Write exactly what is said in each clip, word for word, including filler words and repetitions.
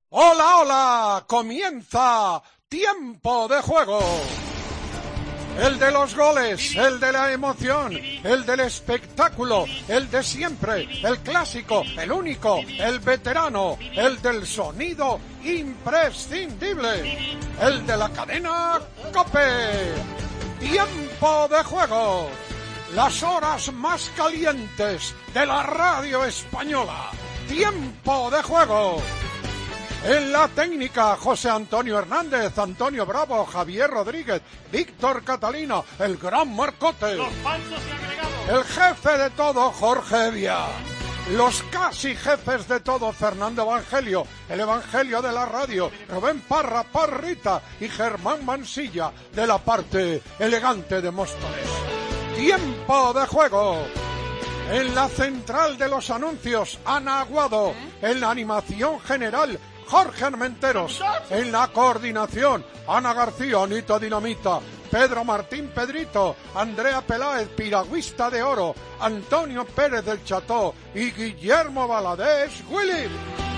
Hola, hola, comienza Tiempo de Juego. El de los goles, el de la emoción, el del espectáculo, el de siempre, el clásico, el único, el veterano, el del sonido imprescindible, el de la cadena COPE. Tiempo de Juego. Las horas más calientes de la radio española. Tiempo de Juego. En la técnica, José Antonio Hernández, Antonio Bravo, Javier Rodríguez, Víctor Catalina, el gran Marcote. Los falsos y agregados. El jefe de todo, Jorge Evia. Los casi jefes de todo, Fernando Evangelio, el Evangelio de la radio, Rubén Parra, Parrita y Germán Mansilla, de la parte elegante de Móstoles. Tiempo de Juego. En la central de los anuncios, Ana Aguado. En la animación general, Jorge Armenteros. En la coordinación, Ana García, Anita Dinamita, Pedro Martín Pedrito, Andrea Peláez, Piragüista de Oro, Antonio Pérez del Cható y Guillermo Valadez Willy.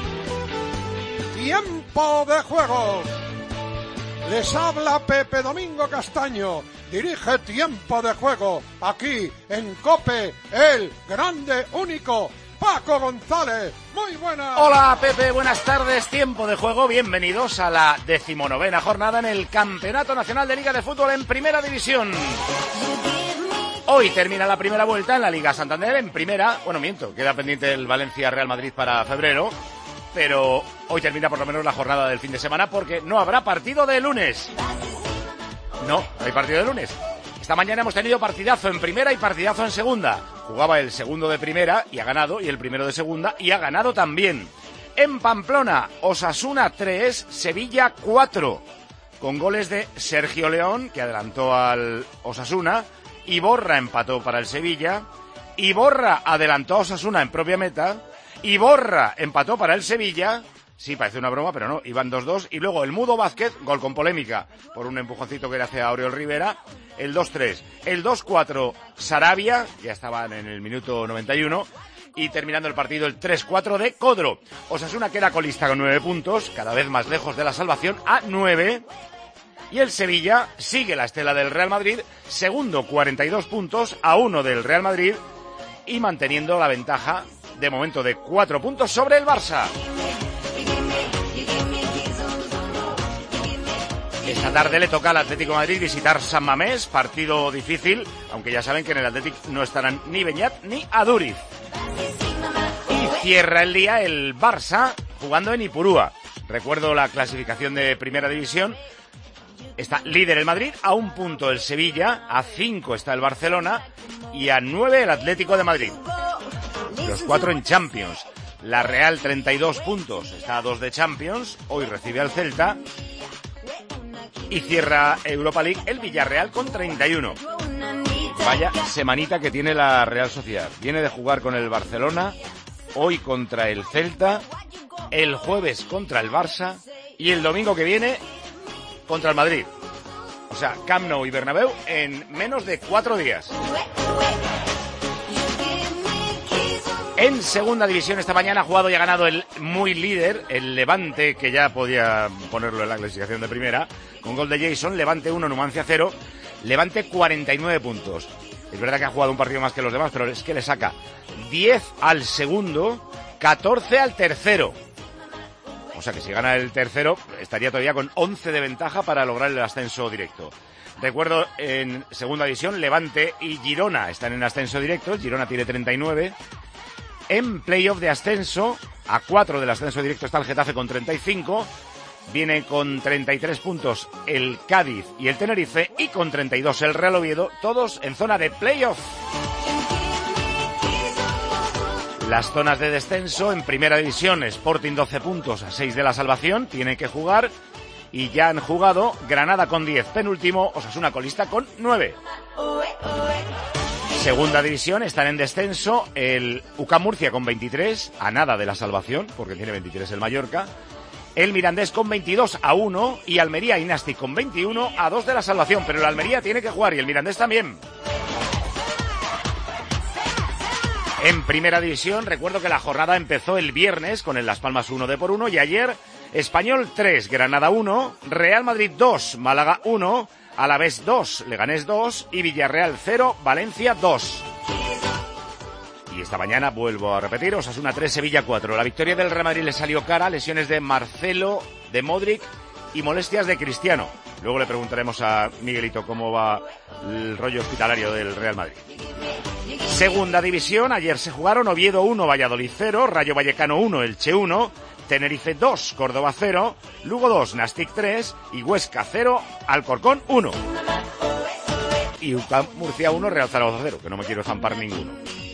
Tiempo de Juego. Les habla Pepe Domingo Castaño. Dirige Tiempo de Juego aquí en COPE, el grande único Paco González. Muy buenas. Hola Pepe, buenas tardes. Tiempo de Juego. Bienvenidos a la decimonovena jornada en el Campeonato Nacional de Liga de Fútbol en Primera División. Hoy termina la primera vuelta en la Liga Santander en primera. Bueno, miento, queda pendiente el Valencia-Real Madrid para febrero. Pero hoy termina por lo menos la jornada del fin de semana porque no habrá partido de lunes. No, no hay partido de lunes. Esta mañana hemos tenido partidazo en primera y partidazo en segunda. Jugaba el segundo de primera y ha ganado, y el primero de segunda y ha ganado también. En Pamplona, Osasuna tres, Sevilla cuatro. Con goles de Sergio León, que adelantó al Osasuna. Iborra empató para el Sevilla. Iborra adelantó a Osasuna en propia meta. Iborra empató para el Sevilla. Sí, parece una broma, pero no, iban dos dos. Y luego el Mudo Vázquez, gol con polémica, por un empujoncito que le hace a Oriol Rivera, el dos tres. El dos cuatro, Sarabia, ya estaban en el minuto noventa y uno. Y terminando el partido, el tres cuatro de Codro. Osasuna queda colista con nueve puntos, cada vez más lejos de la salvación, a nueve. Y el Sevilla sigue la estela del Real Madrid, segundo, cuarenta y dos puntos, a uno del Real Madrid, y manteniendo la ventaja, de momento, de cuatro puntos sobre el Barça. Esta tarde le toca al Atlético de Madrid visitar San Mamés, partido difícil, aunque ya saben que en el Atlético no estarán ni Beñat ni Aduriz. Y cierra el día el Barça jugando en Ipurúa. Recuerdo la clasificación de Primera División. Está líder el Madrid, a un punto el Sevilla, a cinco está el Barcelona y a nueve el Atlético de Madrid. Los cuatro en Champions. La Real treinta y dos puntos, está a dos de Champions, hoy recibe al Celta. Y cierra Europa League el Villarreal con treinta y uno. Vaya semanita que tiene la Real Sociedad. Viene de jugar con el Barcelona, hoy contra el Celta, el jueves contra el Barça y el domingo que viene contra el Madrid. O sea, Camp Nou y Bernabéu en menos de cuatro días. En segunda división esta mañana ha jugado y ha ganado el muy líder, el Levante, que ya podía ponerlo en la clasificación de primera, con gol de Jason. Levante uno, Numancia cero, Levante cuarenta y nueve puntos. Es verdad que ha jugado un partido más que los demás, pero es que le saca diez al segundo, catorce al tercero. O sea que si gana el tercero estaría todavía con once de ventaja para lograr el ascenso directo. Recuerdo, en segunda división, Levante y Girona están en ascenso directo. Girona tiene treinta y nueve. En playoff de ascenso, a cuatro del ascenso directo está el Getafe con treinta y cinco. Viene con treinta y tres puntos el Cádiz y el Tenerife. Y con treinta y dos el Real Oviedo, todos en zona de playoff. Las zonas de descenso, en primera división, Sporting doce puntos a seis de la salvación. Tiene que jugar. Y ya han jugado Granada con diez, penúltimo, Osasuna colista con nueve. Segunda división, están en descenso el U C A M Murcia con veintitrés, a nada de la salvación, porque tiene veintitrés el Mallorca. El Mirandés con veintidós a uno y Almería y Nastic con veintiuno a dos de la salvación. Pero el Almería tiene que jugar y el Mirandés también. En primera división, recuerdo que la jornada empezó el viernes con el Las Palmas uno de por uno y ayer Español tres, Granada uno, Real Madrid dos, Málaga uno, Alavés dos, Leganés dos y Villarreal cero, Valencia dos. Y esta mañana, vuelvo a repetir, Osasuna tres, Sevilla cuatro. La victoria del Real Madrid le salió cara, lesiones de Marcelo, de Modric y molestias de Cristiano. Luego le preguntaremos a Miguelito cómo va el rollo hospitalario del Real Madrid. Segunda división, ayer se jugaron Oviedo uno, Valladolid cero, Rayo Vallecano uno, Elche uno, Tenerife dos, Córdoba cero, Lugo dos, Nastic tres y Huesca cero, Alcorcón uno. Y U C A M Murcia uno, Real Zaragoza cero, que no me quiero zampar ninguno.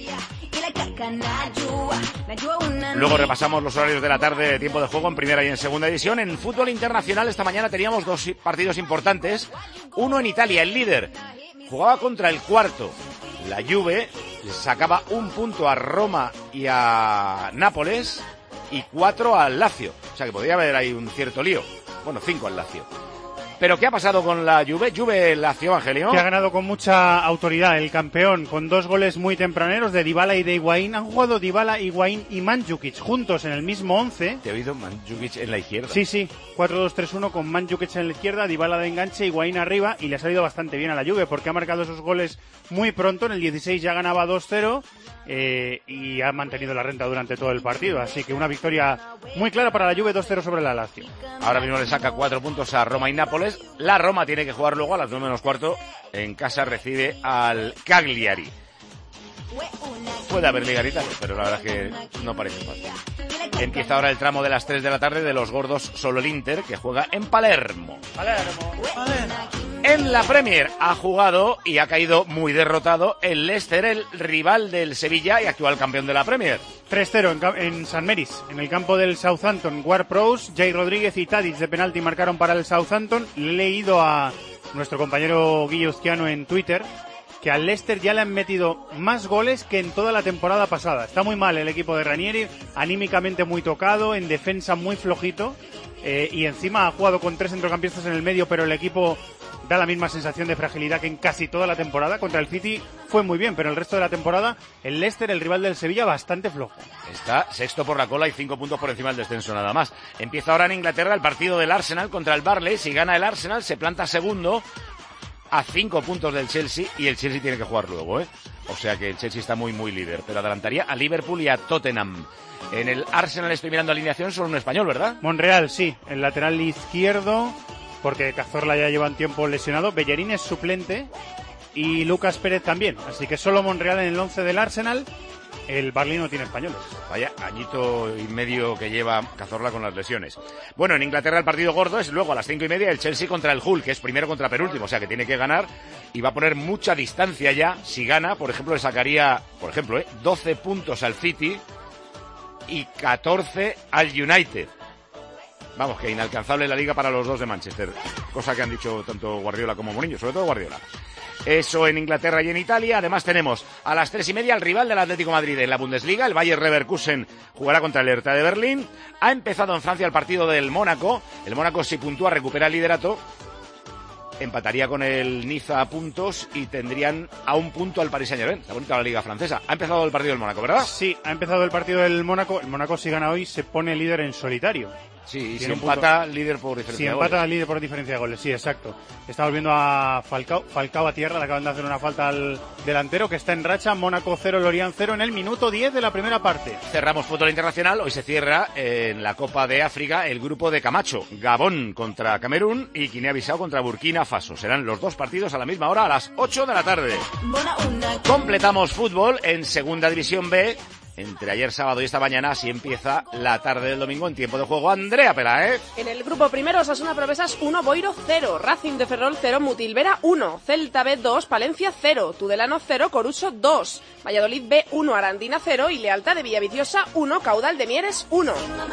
Luego repasamos los horarios de la tarde de tiempo de juego en primera y en segunda división. En fútbol internacional esta mañana teníamos dos partidos importantes. Uno en Italia, el líder jugaba contra el cuarto. La Juve sacaba un punto a Roma y a Nápoles y cuatro al Lazio. O sea que podría haber ahí un cierto lío. Bueno, cinco al Lazio. ¿Pero qué ha pasado con la Juve? Juve-Lazio, Angelio. Que ha ganado con mucha autoridad el campeón, con dos goles muy tempraneros de Dybala y de Higuaín. Han jugado Dybala, Higuaín y Mandžukić juntos en el mismo once. ¿Te he oído Mandžukić en la izquierda? Sí, sí. cuatro dos tres uno con Mandžukić en la izquierda, Dybala de enganche, Higuaín arriba. Y le ha salido bastante bien a la Juve porque ha marcado esos goles muy pronto. En el dieciséis ya ganaba dos cero eh, y ha mantenido la renta durante todo el partido. Así que una victoria muy clara para la Juve, dos cero sobre la Lazio. Ahora mismo le saca cuatro puntos a Roma y Nápoles. La Roma tiene que jugar luego a las nueve menos cuarto. En casa recibe al Cagliari. Puede haber Liga en Italia, pero la verdad es que no parece fácil. Empieza ahora el tramo de las tres de la tarde de los gordos, solo el Inter, que juega en Palermo. Palermo, Palermo. En la Premier ha jugado y ha caído muy derrotado el Leicester, el rival del Sevilla y actual campeón de la Premier. tres cero en, en San Meris, en el campo del Southampton. Ward-Prowse, Jay Rodríguez y Tadic de penalti marcaron para el Southampton. Le he leído a nuestro compañero Guille Uzquiano en Twitter que al Leicester ya le han metido más goles que en toda la temporada pasada. Está muy mal el equipo de Ranieri, anímicamente muy tocado, en defensa muy flojito, eh, y encima ha jugado con tres centrocampistas en el medio, pero el equipo da la misma sensación de fragilidad que en casi toda la temporada. Contra el City fue muy bien, pero el resto de la temporada el Leicester, el rival del Sevilla, bastante flojo. Está sexto por la cola y cinco puntos por encima del descenso nada más. Empieza ahora en Inglaterra el partido del Arsenal contra el Burnley. Si gana el Arsenal se planta segundo a cinco puntos del Chelsea y el Chelsea tiene que jugar luego, ¿eh? O sea que el Chelsea está muy muy líder, pero adelantaría a Liverpool y a Tottenham. En el Arsenal estoy mirando alineación, solo un español, ¿verdad? Monreal, sí, el lateral izquierdo, porque Cazorla ya lleva un tiempo lesionado. Bellerín es suplente y Lucas Pérez también, así que solo Monreal en el once del Arsenal. El Burnley no tiene españoles. Vaya añito y medio que lleva Cazorla con las lesiones. Bueno, en Inglaterra el partido gordo es luego a las cinco y media el Chelsea contra el Hull, que es primero contra penúltimo, o sea que tiene que ganar y va a poner mucha distancia ya. Si gana, por ejemplo, le sacaría, por ejemplo, ¿eh? doce puntos al City y catorce al United. Vamos, que inalcanzable la liga para los dos de Manchester, cosa que han dicho tanto Guardiola como Mourinho, sobre todo Guardiola. Eso en Inglaterra y en Italia. Además tenemos a las tres y media el rival del Atlético de Madrid en la Bundesliga, el Bayer Leverkusen jugará contra el Hertha de Berlín. Ha empezado en Francia el partido del Mónaco. El Mónaco, si puntúa, recupera el liderato, empataría con el Niza a puntos y tendrían a un punto al Paris Saint-Germain. Está bonita la liga francesa. Ha empezado el partido del Mónaco, ¿verdad? Sí, ha empezado el partido del Mónaco. El Mónaco, si gana hoy, se pone líder en solitario. Sí, y si empata, punto... líder por diferencia si de goles. Si empata, goles. líder por diferencia de goles, sí, exacto. Está volviendo a Falcao, Falcao a tierra, le acaban de hacer una falta al delantero que está en racha. Mónaco cero, Lorient cero en el minuto diez de la primera parte. Cerramos fútbol internacional. Hoy se cierra en la Copa de África el grupo de Camacho. Gabón contra Camerún y Guinea-Bissau contra Burkina Faso. Serán los dos partidos a la misma hora, a las ocho de la tarde. Completamos fútbol en Segunda División B. Entre ayer sábado y esta mañana, así empieza la tarde del domingo en tiempo de juego. Andrea Peláez. En el grupo primero, Osasuna Promesas uno, Boiro cero, Racing de Ferrol cero, Mutilvera uno, Celta B dos, Palencia cero, Tudelano cero, Coruso dos, Valladolid B uno, Arandina cero y Lealtad de Villaviciosa uno, Caudal de Mieres uno.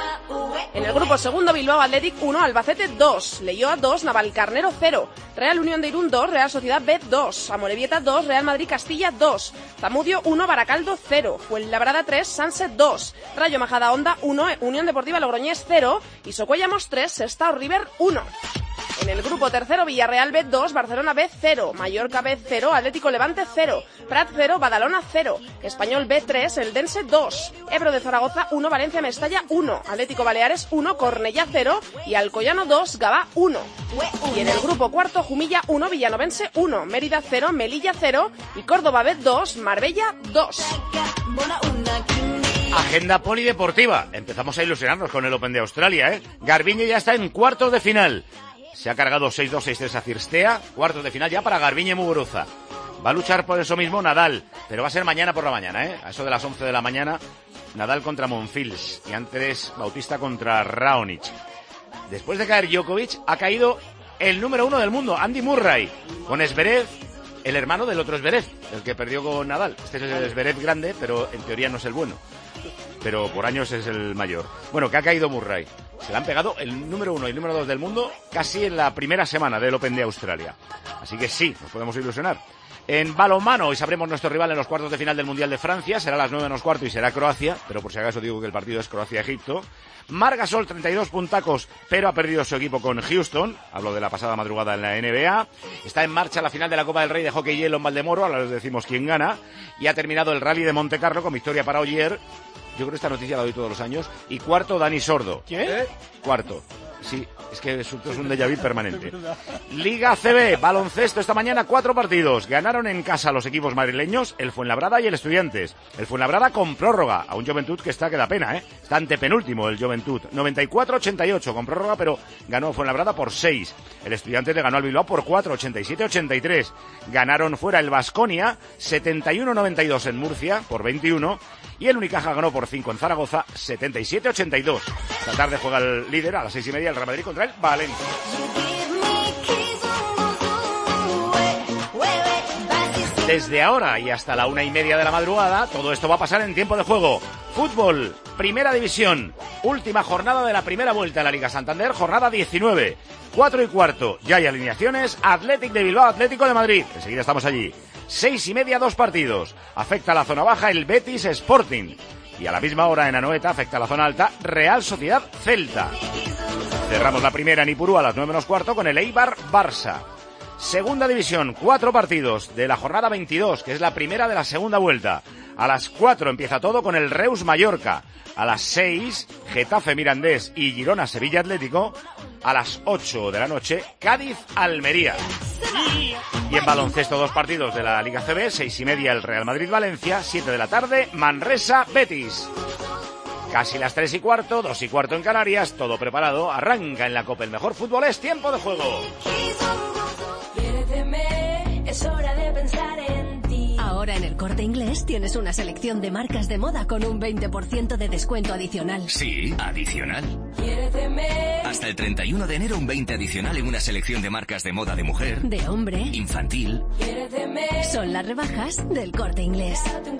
En el grupo segundo, Bilbao Athletic uno, Albacete dos, Leioa dos, Navalcarnero cero, Real Unión de Irún dos, Real Sociedad B dos, Amorebieta dos, Real Madrid Castilla dos, Zamudio uno, Baracaldo cero, Fuenlabrada tres, Sunset dos, Rayo Majadahonda uno, Unión Deportiva Logroñés cero y Socuellamos tres, Sestao River uno. En el grupo tercero, Villarreal B dos, Barcelona B cero, Mallorca B cero, Atlético Levante cero, Prat cero, Badalona cero, Español B tres, Eldense dos, Ebro de Zaragoza uno, Valencia Mestalla uno, Atlético Baleares uno, Cornellá cero y Alcoyano dos, Gavá uno. Y en el grupo cuarto, Jumilla uno, Villanovense uno, Mérida cero, Melilla cero y Córdoba B dos, Marbella dos. Agenda polideportiva. Empezamos a ilusionarnos con el Open de Australia, ¿eh? Garbiñe ya está en cuartos de final. Se ha cargado seis dos, seis tres a Cirstea. Cuartos de final ya para Garbiñe Muguruza. Va a luchar por eso mismo Nadal, pero va a ser mañana por la mañana, ¿eh? A eso de las once de la mañana, Nadal contra Monfils y antes Bautista contra Raonic. Después de caer Djokovic, ha caído el número uno del mundo, Andy Murray, con Zverev, el hermano del otro Zverev, el que perdió con Nadal. Este es el Zverev grande, pero en teoría no es el bueno. Pero por años es el mayor. Bueno, que ha caído Murray. Se le han pegado el número uno y el número dos del mundo casi en la primera semana del Open de Australia. Así que sí, nos podemos ilusionar. En balonmano, hoy sabremos nuestro rival en los cuartos de final del Mundial de Francia. Será a las nueve menos cuarto y será Croacia, pero por si acaso digo que el partido es Croacia-Egipto. Mar Gasol, treinta y dos puntacos, pero ha perdido su equipo con Houston. Hablo de la pasada madrugada en la N B A. Está en marcha la final de la Copa del Rey de Hockey Hielo en Valdemoro. Ahora les decimos quién gana. Y ha terminado el Rally de Monte Carlo con victoria para Ogier. Yo creo que esta noticia la doy todos los años. Y cuarto, Dani Sordo. ¿Qué? Cuarto. Sí, es que es un déjà vu permanente. Liga C B, baloncesto esta mañana, cuatro partidos. Ganaron en casa los equipos madrileños, el Fuenlabrada y el Estudiantes. El Fuenlabrada con prórroga, a un Joventut que está que da pena, ¿eh? Está antepenúltimo el Joventut. noventa y cuatro a ochenta y ocho con prórroga, pero ganó Fuenlabrada por seis. El Estudiantes le ganó al Bilbao por cuatro, ochenta y siete a ochenta y tres. Ganaron fuera el Baskonia, setenta y uno a noventa y dos en Murcia, por veintiuno. Y el Unicaja ganó por cinco en Zaragoza, setenta y siete a ochenta y dos. Esta tarde juega el líder a las seis y media el Real Madrid contra el Valencia. Desde ahora y hasta la una y media de la madrugada, todo esto va a pasar en tiempo de juego. Fútbol, Primera División, última jornada de la primera vuelta en la Liga Santander, jornada diecinueve. Cuatro y cuarto, ya hay alineaciones, Athletic de Bilbao, Atlético de Madrid. Enseguida estamos allí. Seis y media, dos partidos. Afecta a la zona baja el Betis Sporting. Y a la misma hora en Anoeta afecta a la zona alta Real Sociedad Celta. Cerramos la primera en Ipurú a las nueve menos cuarto con el Eibar Barça. Segunda división, cuatro partidos de la jornada veintidós, que es la primera de la segunda vuelta. A las cuatro empieza todo con el Reus Mallorca. A las seis, Getafe Mirandés y Girona Sevilla Atlético. A las ocho de la noche, Cádiz Almería. Y en baloncesto, dos partidos de la Liga C B, seis y media el Real Madrid Valencia, siete de la tarde, Manresa Betis. Casi las tres y cuarto, dos y cuarto en Canarias, todo preparado, arranca en la Copa el mejor fútbol, es tiempo de juego. Es hora de pensar en ti. Ahora en El Corte Inglés tienes una selección de marcas de moda con un veinte por ciento de descuento adicional. Sí, adicional. Hasta el treinta y uno de enero un veinte adicional en una selección de marcas de moda de mujer, de hombre, infantil. Son las rebajas del Corte Inglés.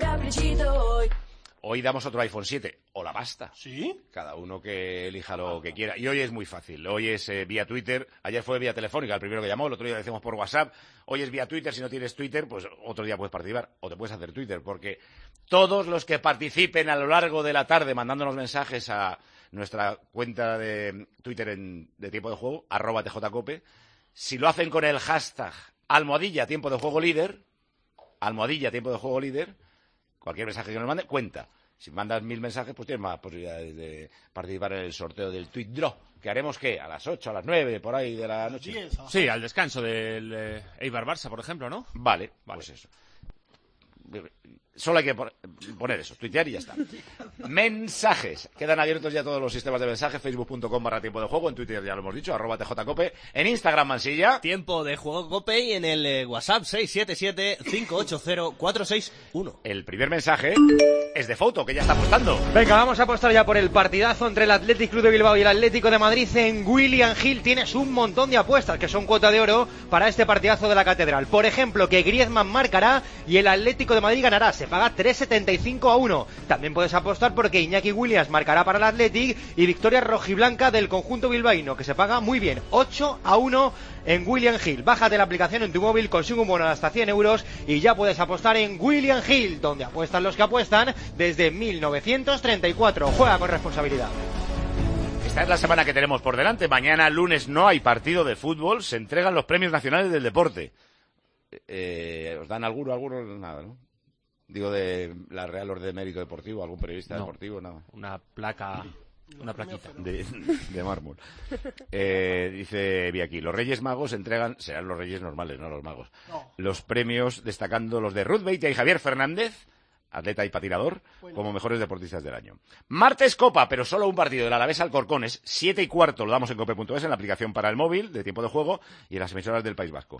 Hoy damos otro iPhone siete, o la pasta. ¿Sí? Cada uno que elija lo que quiera. Y hoy es muy fácil. Hoy es eh, vía Twitter. Ayer fue vía telefónica, el primero que llamó. El otro día lo decimos por WhatsApp. Hoy es vía Twitter. Si no tienes Twitter, pues otro día puedes participar. O te puedes hacer Twitter. Porque todos los que participen a lo largo de la tarde mandándonos mensajes a nuestra cuenta de Twitter en, de tiempo de juego, arroba tjcope, si lo hacen con el hashtag almohadilla tiempo de juego líder, almohadilla tiempo de juego líder, cualquier mensaje que nos mande, cuenta. Si mandas mil mensajes, pues tienes más posibilidades de participar en el sorteo del Tweet Draw, que haremos, ¿qué? A las ocho, a las nueve, por ahí de la noche. Sí, al descanso del eh, Eibar Barça, por ejemplo, ¿no? Vale, vale, pues eso. Solo hay que poner eso, tuitear y ya está. Mensajes. Quedan abiertos ya todos los sistemas de mensajes. Facebook punto com barra tiempo de juego. En Twitter ya lo hemos dicho, arroba tjcope. En Instagram, Mansilla. Tiempo de juego cope y en el eh, WhatsApp seis siete siete, cinco ocho cero, cuatro seis uno. El primer mensaje es de Foto, que ya está apostando. Venga, vamos a apostar ya por el partidazo entre el Athletic Club de Bilbao y el Atlético de Madrid en William Hill. Tienes un montón de apuestas que son cuota de oro para este partidazo de la Catedral. Por ejemplo, que Griezmann marcará y el Atlético de Madrid ganará. Se paga tres setenta y cinco a uno. También puedes apostar porque Iñaki Williams marcará para el Athletic y victoria rojiblanca del conjunto bilbaíno, que se paga muy bien, ocho a uno en William Hill. Bájate la aplicación en tu móvil, consigue un bono de hasta cien euros y ya puedes apostar en William Hill, donde apuestan los que apuestan desde mil novecientos treinta y cuatro. Juega con responsabilidad. Esta es la semana que tenemos por delante. Mañana, lunes, no hay partido de fútbol. Se entregan los premios nacionales del deporte. Eh, ¿Os dan alguno, alguno? Nada, ¿no? Digo, de la Real Orden de Mérito Deportivo, algún periodista no, deportivo, nada. Una placa, una plaquita. De, de mármol. Eh, dice, vi aquí, los Reyes Magos entregan, serán los Reyes normales, no los magos, no. Los premios destacando los de Ruth Beitia y Javier Fernández, atleta y patinador, bueno, como mejores deportistas del año. Martes Copa, pero solo un partido del Alavés Alcorcones, siete y cuarto, lo damos en cope punto es, en la aplicación para el móvil, de tiempo de juego, y en las emisoras del País Vasco.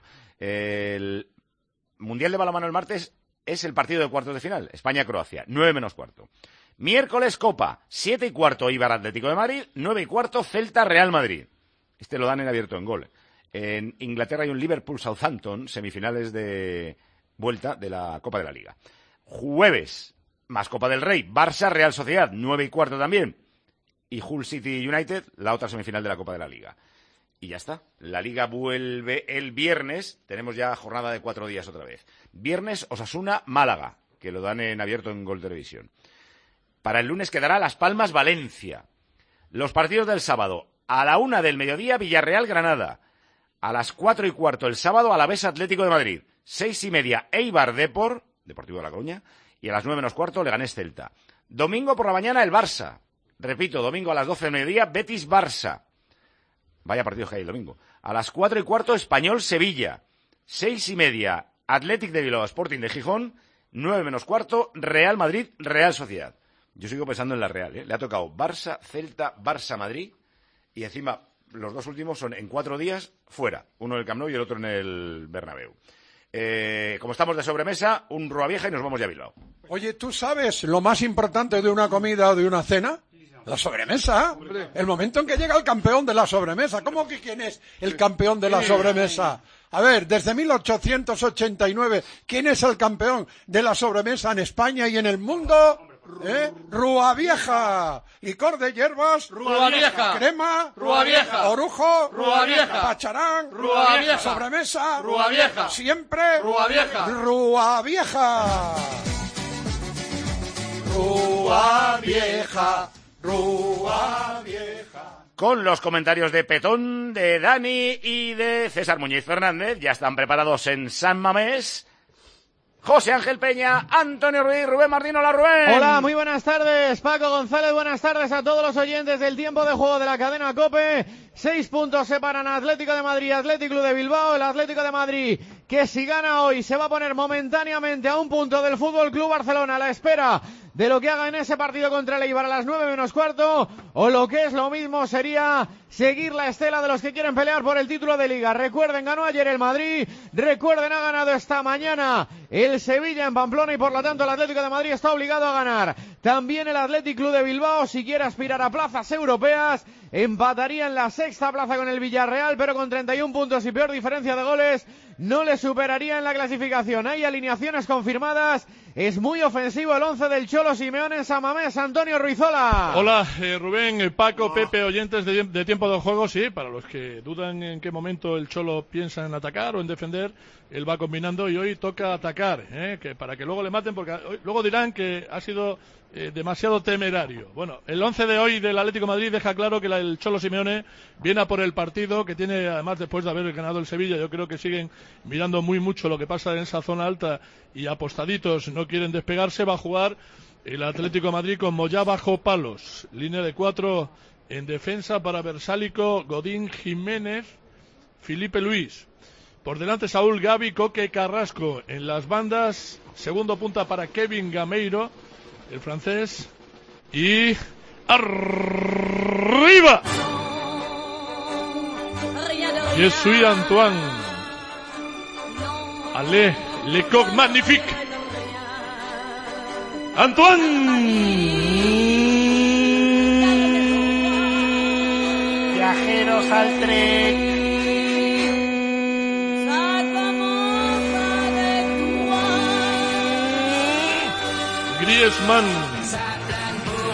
El Mundial de Balonmano el martes es el partido de cuartos de final, España-Croacia, nueve menos cuarto. Miércoles Copa, siete y cuarto, Eibar Atlético de Madrid, nueve y cuarto, Celta Real Madrid. Este lo dan en abierto en gol. En Inglaterra hay un Liverpool-Southampton, semifinales de vuelta de la Copa de la Liga. Jueves, más Copa del Rey, Barça Real Sociedad, nueve y cuarto también. Y Hull City United, la otra semifinal de la Copa de la Liga. Y ya está. La Liga vuelve el viernes. Tenemos ya jornada de cuatro días otra vez. Viernes, Osasuna, Málaga, que lo dan en abierto en Gol Televisión. Para el lunes quedará Las Palmas, Valencia. Los partidos del sábado. A la una del mediodía, Villarreal, Granada. A las cuatro y cuarto el sábado, Alavés Atlético de Madrid. Seis y media, Eibar Depor, Deportivo de La Coruña. Y a las nueve menos cuarto, Leganés Celta. Domingo por la mañana, el Barça. Repito, domingo a las doce del mediodía, Betis Barça. Vaya partido que hay el domingo. A las cuatro y cuarto, Español Sevilla. Seis y media, Athletic de Bilbao, Sporting de Gijón. Nueve menos cuarto, Real Madrid, Real Sociedad. Yo sigo pensando en la Real, ¿eh? Le ha tocado Barça, Celta, Barça, Madrid. Y encima, los dos últimos son en cuatro días fuera. Uno en el Camp Nou y el otro en el Bernabéu. Eh, como estamos de sobremesa, un Rúa Vieja y nos vamos ya a Bilbao. Oye, ¿tú sabes lo más importante de una comida o de una cena? La sobremesa. El momento en que llega el campeón de la sobremesa. ¿Cómo que quién es el campeón de la sobremesa? A ver, desde mil ochocientos ochenta y nueve, ¿quién es el campeón de la sobremesa en España y en el mundo? ¿Eh? Rúa Vieja. Licor de hierbas. Rúa Vieja. Crema. Rúa Vieja. Orujo. Rúa Vieja. Pacharán. Rúa Vieja. Sobremesa. Rúa Vieja. Siempre. Rúa Vieja. Rúa Vieja. Rúa Vieja. Rúa Vieja. Con los comentarios de Petón, de Dani y de César Muñiz Fernández, ya están preparados en San Mamés José Ángel Peña, Antonio Ruiz, Rubén Martín. Hola, Rubén. Hola, muy buenas tardes, Paco González. Buenas tardes a todos los oyentes del tiempo de juego de la cadena COPE. Seis puntos separan a Atlético de Madrid y Atlético de Bilbao. El Atlético de Madrid, que si gana hoy se va a poner momentáneamente a un punto del Fútbol Club Barcelona, a la espera de lo que haga en ese partido contra el Eibar a las nueve menos cuarto, o lo que es lo mismo sería seguir la estela de los que quieren pelear por el título de Liga. Recuerden, ganó ayer el Madrid, recuerden, ha ganado esta mañana el Sevilla en Pamplona y por lo tanto el Atlético de Madrid está obligado a ganar. También el Athletic Club de Bilbao, si quiere aspirar a plazas europeas, empataría en la sexta plaza con el Villarreal, pero con treinta y un puntos y peor diferencia de goles, no le superaría en la clasificación. Hay alineaciones confirmadas. Es muy ofensivo el once del Cholo Simeone en San Mamés. Antonio Ruizola. Hola, eh, Rubén, eh, Paco, oh. Pepe, oyentes de, de tiempo de juego. Sí, para los que dudan en qué momento el Cholo piensa en atacar o en defender, él va combinando y hoy toca atacar, eh, que para que luego le maten, porque hoy, luego dirán que ha sido eh, demasiado temerario. Bueno, el once de hoy del Atlético de Madrid deja claro que la, el Cholo Simeone viene a por el partido, que tiene, además, después de haber ganado el Sevilla, yo creo que siguen mirando muy mucho lo que pasa en esa zona alta y apostaditos no quieren despegarse. Va a jugar el Atlético de Madrid con Moyá bajo palos, línea de cuatro en defensa para Versálico, Godín, Jiménez, Felipe Luis, por delante Saúl, Gavi, Coque, Carrasco en las bandas, segundo punta para Kevin Gameiro, el francés, y arriba Jesús Antoine, allez, Lecoq magnifique, Antoine. Viajeros al tren. Griezmann,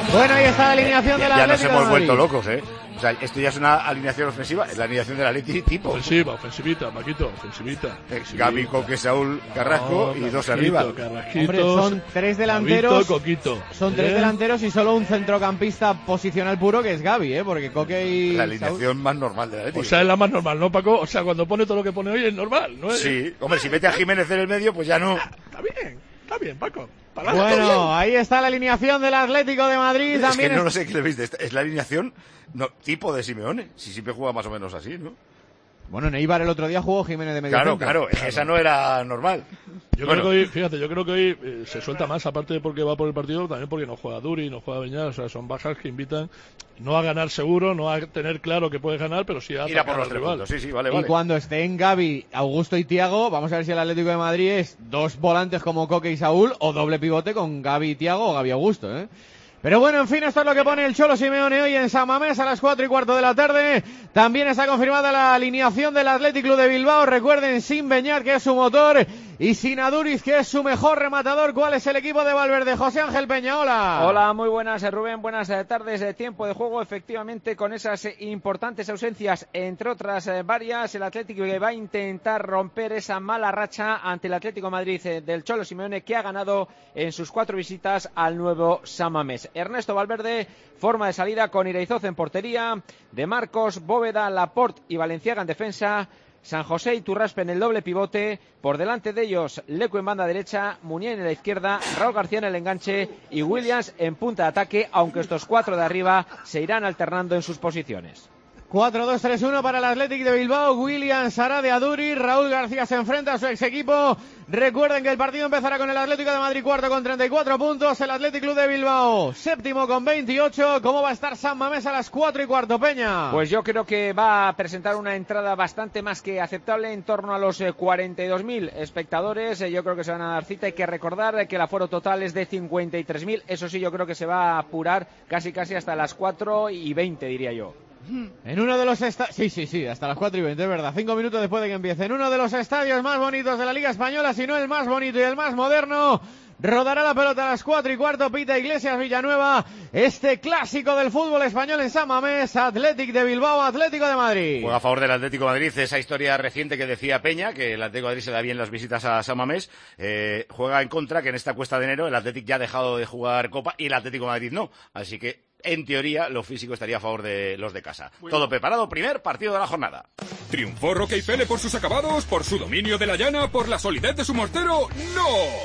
Bueno, ahí está la alineación de la Ya Atlético nos hemos de vuelto Madrid. locos, ¿eh? O sea, esto ya es una alineación ofensiva, es la alineación del Atleti tipo. Ofensiva, ofensivita, Paquito, ofensivita. Gavi, Coque, Saúl, Carrasco No, y dos Carrasquito, arriba. Carrasquito, Hombre, son tres delanteros. Gavito, Coquito. Son tres ¿Eh? delanteros y solo un centrocampista posicional puro que es Gavi, ¿eh? Porque Coque y La Saúl- alineación más normal del Atleti. O sea, es la más normal, ¿no, Paco? O sea, cuando pone todo lo que pone hoy es normal, ¿no es? Sí, hombre, si mete a Jiménez en el medio, pues ya no. Está bien, está bien, Paco. Pa'lante, está bien. Bueno, ahí está la alineación del Atlético de Madrid. Es También que no es- lo sé qué le veis de esta. Es la alineación no, tipo de Simeone. Si siempre juega más o menos así, ¿no? Bueno, Neibar el otro día jugó Jiménez de medio Claro, centro. claro, es que esa no era normal. Yo Bueno. creo que hoy, fíjate, yo creo que hoy eh, se suelta más, aparte de porque va por el partido, también porque no juega Duri, no juega Beñat, o sea, son bajas que invitan no a ganar seguro, no a tener claro que puede ganar, pero sí a Ir a por atacar los al tres rival. puntos, sí, sí, vale, Y vale. cuando estén Gavi, Augusto y Thiago, vamos a ver si el Atlético de Madrid es dos volantes como Coque y Saúl o doble pivote con Gavi y Thiago o Gavi y Augusto, ¿eh? Pero bueno, en fin, esto es lo que pone el Cholo Simeone hoy en San Mamés a las cuatro y cuarto de la tarde. También está confirmada la alineación del Athletic Club de Bilbao. Recuerden, sin Beñat, que es su motor, y sin Aduriz, que es su mejor rematador. ¿Cuál es el equipo de Valverde? José Ángel Peña, hola. Hola, muy buenas, eh, Rubén, buenas eh, tardes de tiempo de juego, efectivamente con esas eh, importantes ausencias, entre otras eh, varias, el Atlético que va a intentar romper esa mala racha ante el Atlético de Madrid eh, del Cholo Simeone, que ha ganado en sus cuatro visitas al nuevo San Mamés. Ernesto Valverde, forma de salida con Iraizoz en portería, De Marcos, Bóveda, Laporte y Valenciaga en defensa, San José y Turraspe en el doble pivote, por delante de ellos Lecu en banda derecha, Munier en la izquierda, Raúl García en el enganche y Williams en punta de ataque, aunque estos cuatro de arriba se irán alternando en sus posiciones. cuatro dos tres uno para el Athletic de Bilbao. Williams hará de Aduri. Raúl García se enfrenta a su ex equipo. Recuerden que el partido empezará con el Atlético de Madrid cuarto con treinta y cuatro puntos. El Athletic Club de Bilbao séptimo con veintiocho. ¿Cómo va a estar San Mamés a las cuatro y cuarto, Peña? Pues yo creo que va a presentar una entrada bastante más que aceptable, en torno a los eh, cuarenta y dos mil espectadores. Eh, yo creo que se van a dar cita. Hay que recordar eh, que el aforo total es de cincuenta y tres mil. Eso sí, yo creo que se va a apurar casi casi hasta las cuatro y veinte, diría yo. En uno de los estadios... Sí, sí, sí, hasta las cuatro y veinte, es verdad. Cinco minutos después de que empiece. En uno de los estadios más bonitos de la Liga Española, si no el más bonito y el más moderno, rodará la pelota a las cuatro y cuarto. Pita Iglesias Villanueva. Este clásico del fútbol español en San Mamés. Athletic de Bilbao, Atlético de Madrid. Juega a favor del Atlético de Madrid, esa historia reciente que decía Peña, que el Atlético de Madrid se da bien las visitas a San Mamés. Eh, juega en contra, que en esta cuesta de enero el Atlético ya ha dejado de jugar Copa y el Atlético de Madrid no. Así que, en teoría, lo físico estaría a favor de los de casa. Bueno. Todo preparado, primer partido de la jornada. ¿Triunfó Roque y Pele por sus acabados, por su dominio de la llana, por la solidez de su mortero? ¡No!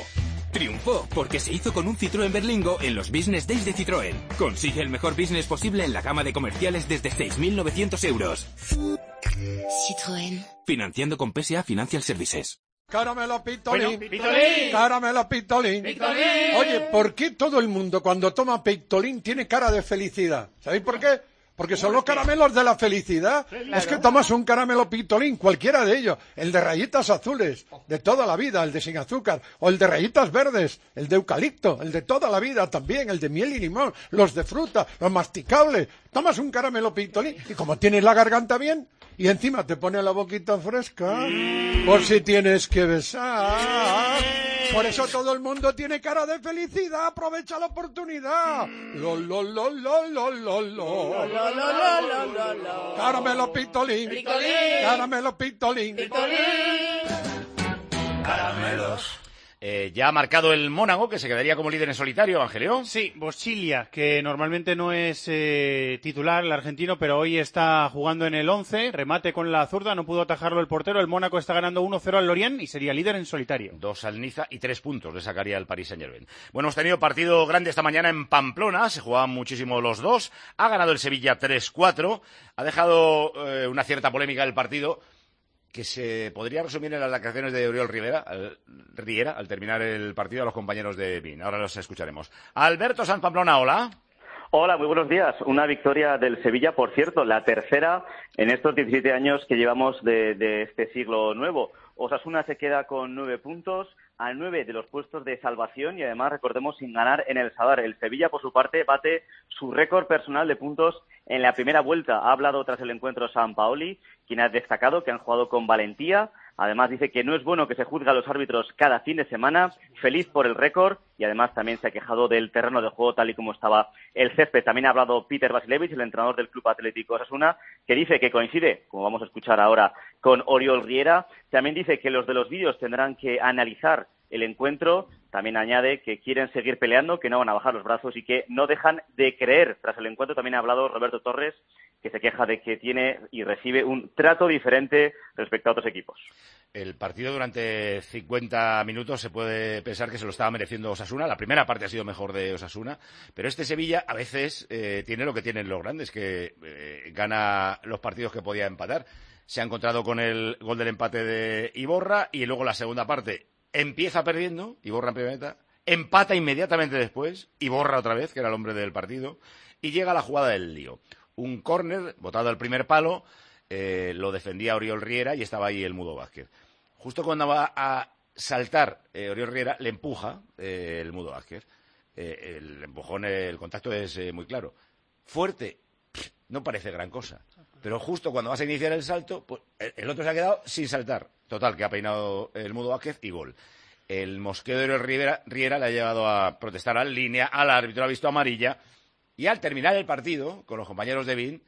Triunfó porque se hizo con un Citroën Berlingo en los Business Days de Citroën. Consigue el mejor business posible en la gama de comerciales desde seis mil novecientos euros. Citroën. Financiando con P S A Financial Services. Caramelo Pictolín. Bueno, Pictolín. Caramelo Pictolín. Pictolín. Oye, ¿por qué todo el mundo cuando toma Pictolín tiene cara de felicidad? ¿Sabéis por qué? Porque son los caramelos de la felicidad. Claro. Es que tomas un caramelo Pictolín, cualquiera de ellos, el de rayitas azules, de toda la vida, el de sin azúcar, o el de rayitas verdes, el de eucalipto, el de toda la vida también, el de miel y limón, los de fruta, los masticables. Tomas un caramelo Pictolín y como tienes la garganta bien, y encima te pone la boquita fresca, por si tienes que besar. Por eso todo el mundo tiene cara de felicidad. Aprovecha la oportunidad. Lo, lo, lo, lo, lo, lo, lo. Caramelo Pictolín. Caramelo Pictolín. Caramelos. Eh, ya ha marcado el Mónaco, que se quedaría como líder en solitario, Angelio. Sí, Boschilia, que normalmente no es eh, titular, el argentino, pero hoy está jugando en el once, remate con la zurda, no pudo atajarlo el portero, el Mónaco está ganando uno cero al Lorient y sería líder en solitario. Dos al Niza y tres puntos le sacaría el Paris Saint-Germain. Bueno, hemos tenido partido grande esta mañana en Pamplona, se jugaban muchísimo los dos, ha ganado el Sevilla tres cuatro, ha dejado eh, una cierta polémica el partido, que se podría resumir en las declaraciones de Oriol Rivera al, Riera al terminar el partido a los compañeros de B I N. Ahora los escucharemos. Alberto Sanz Pamplona, hola. Hola, muy buenos días. Una victoria del Sevilla, por cierto, la tercera en estos diecisiete años que llevamos de, de este siglo nuevo. Osasuna se queda con nueve puntos, a nueve de los puestos de salvación y además, recordemos, sin ganar en el Sadar. El Sevilla, por su parte, bate su récord personal de puntos en la primera vuelta. Ha hablado tras el encuentro Sampaoli, quien ha destacado que han jugado con valentía. Además, dice que no es bueno que se juzgue a los árbitros cada fin de semana. Feliz por el récord y además también se ha quejado del terreno de juego tal y como estaba el césped. También ha hablado Peter Vasilevich, el entrenador del Club Atlético Osasuna, que dice que coincide, como vamos a escuchar ahora, con Oriol Riera. También dice que los de los vídeos tendrán que analizar el encuentro. También añade que quieren seguir peleando, que no van a bajar los brazos y que no dejan de creer. Tras el encuentro también ha hablado Roberto Torres, que se queja de que tiene y recibe un trato diferente respecto a otros equipos. El partido durante cincuenta minutos se puede pensar que se lo estaba mereciendo Osasuna. La primera parte ha sido mejor de Osasuna, pero este Sevilla a veces eh, tiene lo que tienen los grandes, que eh, gana los partidos que podía empatar. Se ha encontrado con el gol del empate de Iborra y luego la segunda parte empieza perdiendo, Iborra en primera meta, empata inmediatamente después, Iborra otra vez, que era el hombre del partido, y llega la jugada del lío. Un córner botado al primer palo, eh, lo defendía Oriol Riera y estaba ahí el Mudo Vázquez. Justo cuando va a saltar eh, Oriol Riera, le empuja eh, el Mudo Vázquez. Eh, el empujón, el contacto es eh, muy claro. Fuerte, pff, no parece gran cosa. Pero justo cuando vas a iniciar el salto, pues, el otro se ha quedado sin saltar. Total, que ha peinado el Mudo Vázquez y gol. El mosqueo de Oriol Riera, Riera le ha llevado a protestar en línea, al árbitro ha visto amarilla. Y al terminar el partido, con los compañeros de Bein,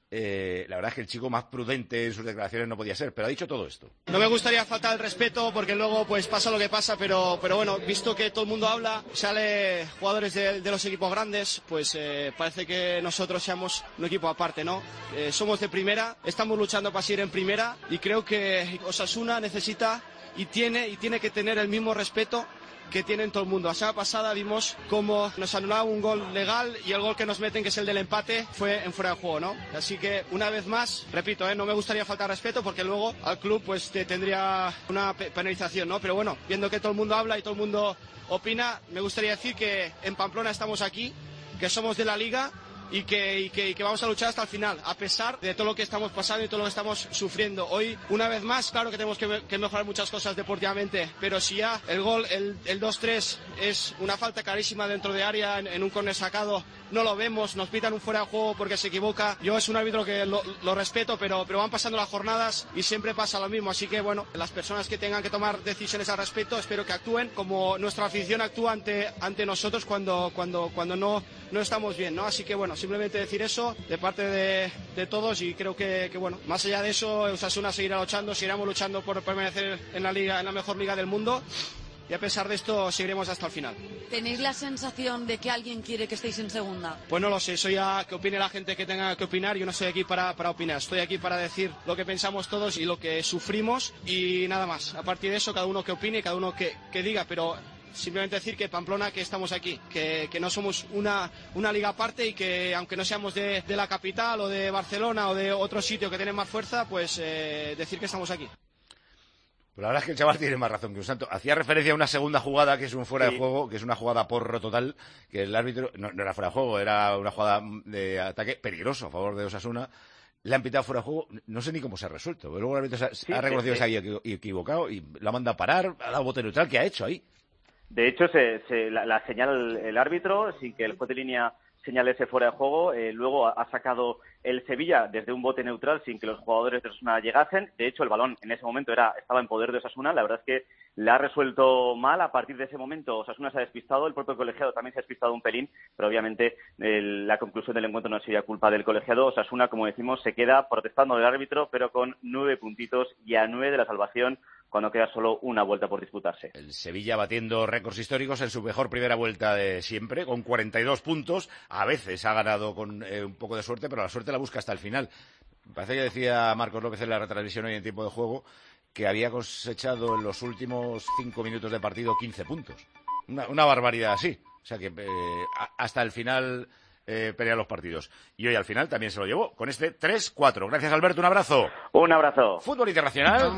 Eh, la verdad es que el chico más prudente en sus declaraciones no podía ser, pero ha dicho todo esto. No me gustaría faltar el respeto porque luego pues pasa lo que pasa, pero, pero bueno, visto que todo el mundo habla, sale jugadores de, de los equipos grandes, pues eh, parece que nosotros seamos un equipo aparte, ¿no? Eh, somos de primera, estamos luchando para seguir en primera y creo que Osasuna necesita y tiene, y tiene que tener el mismo respeto que tienen todo el mundo. La semana pasada vimos cómo nos anulaban un gol legal y el gol que nos meten, que es el del empate, fue en fuera de juego, ¿no? Así que, una vez más, repito, ¿eh? no me gustaría faltar respeto porque luego al club pues te tendría una penalización, ¿no? Pero bueno, viendo que todo el mundo habla y todo el mundo opina, me gustaría decir que en Pamplona estamos aquí, que somos de la Liga y que, y, que, y que vamos a luchar hasta el final, a pesar de todo lo que estamos pasando y todo lo que estamos sufriendo. Hoy, una vez más, claro que tenemos que, que mejorar muchas cosas deportivamente, pero si ya el gol, el, el dos tres, es una falta clarísima dentro de área, en, en un córner sacado, no lo vemos, nos pitan un fuera de juego porque se equivoca. Yo es un árbitro que lo, lo respeto, pero, pero van pasando las jornadas y siempre pasa lo mismo. Así que, bueno, las personas que tengan que tomar decisiones al respecto, espero que actúen como nuestra afición actúa ante, ante nosotros cuando, cuando, cuando no, no estamos bien, ¿no? Así que, bueno, simplemente decir eso de parte de, de todos y creo que, que, bueno, más allá de eso, Osasuna seguirá luchando, seguiremos luchando por permanecer en la liga, en la mejor liga del mundo. Y a pesar de esto, seguiremos hasta el final. ¿Tenéis la sensación de que alguien quiere que estéis en segunda? Pues no lo sé, eso ya que opine la gente que tenga que opinar. Yo no estoy aquí para, para opinar, estoy aquí para decir lo que pensamos todos y lo que sufrimos y nada más. A partir de eso, cada uno que opine, cada uno que, que diga, pero simplemente decir que Pamplona, que estamos aquí, que, que no somos una, una liga aparte y que aunque no seamos de, de la capital o de Barcelona o de otro sitio que tiene más fuerza, pues eh, decir que estamos aquí. Pues la verdad es que el chaval tiene más razón que un santo. Hacía referencia a una segunda jugada que es un fuera sí. de juego, que es una jugada porro total, que el árbitro, no, no era fuera de juego, era una jugada de ataque peligroso a favor de Osasuna. Le han pitado fuera de juego, no sé ni cómo se ha resuelto. Pero luego el árbitro se ha, sí, ha reconocido sí, sí. que se ha equivocado y lo ha mandado a parar, ha dado bote neutral. ¿Qué ha hecho ahí? De hecho, se, se la, la señala el, el árbitro sin que el juez de línea señale ese fuera de juego. Eh, luego ha, ha sacado el Sevilla desde un bote neutral sin que los jugadores de Osasuna llegasen. De hecho, el balón en ese momento era estaba en poder de Osasuna. La verdad es que la ha resuelto mal. A partir de ese momento, Osasuna se ha despistado. El propio colegiado también se ha despistado un pelín. Pero obviamente el, la conclusión del encuentro no sería culpa del colegiado. Osasuna, como decimos, se queda protestando del árbitro, pero con nueve puntitos y a nueve de la salvación, cuando queda solo una vuelta por disputarse. El Sevilla batiendo récords históricos en su mejor primera vuelta de siempre, con cuarenta y dos puntos. A veces ha ganado con eh, un poco de suerte, pero la suerte la busca hasta el final. Me parece que decía Marcos López en la retransmisión hoy en tiempo de juego que había cosechado en los últimos cinco minutos de partido quince puntos. Una, una barbaridad así. O sea que eh, hasta el final eh, pelea los partidos. Y hoy al final también se lo llevó con este tres cuatro. Gracias, Alberto. Un abrazo. Un abrazo. Fútbol internacional.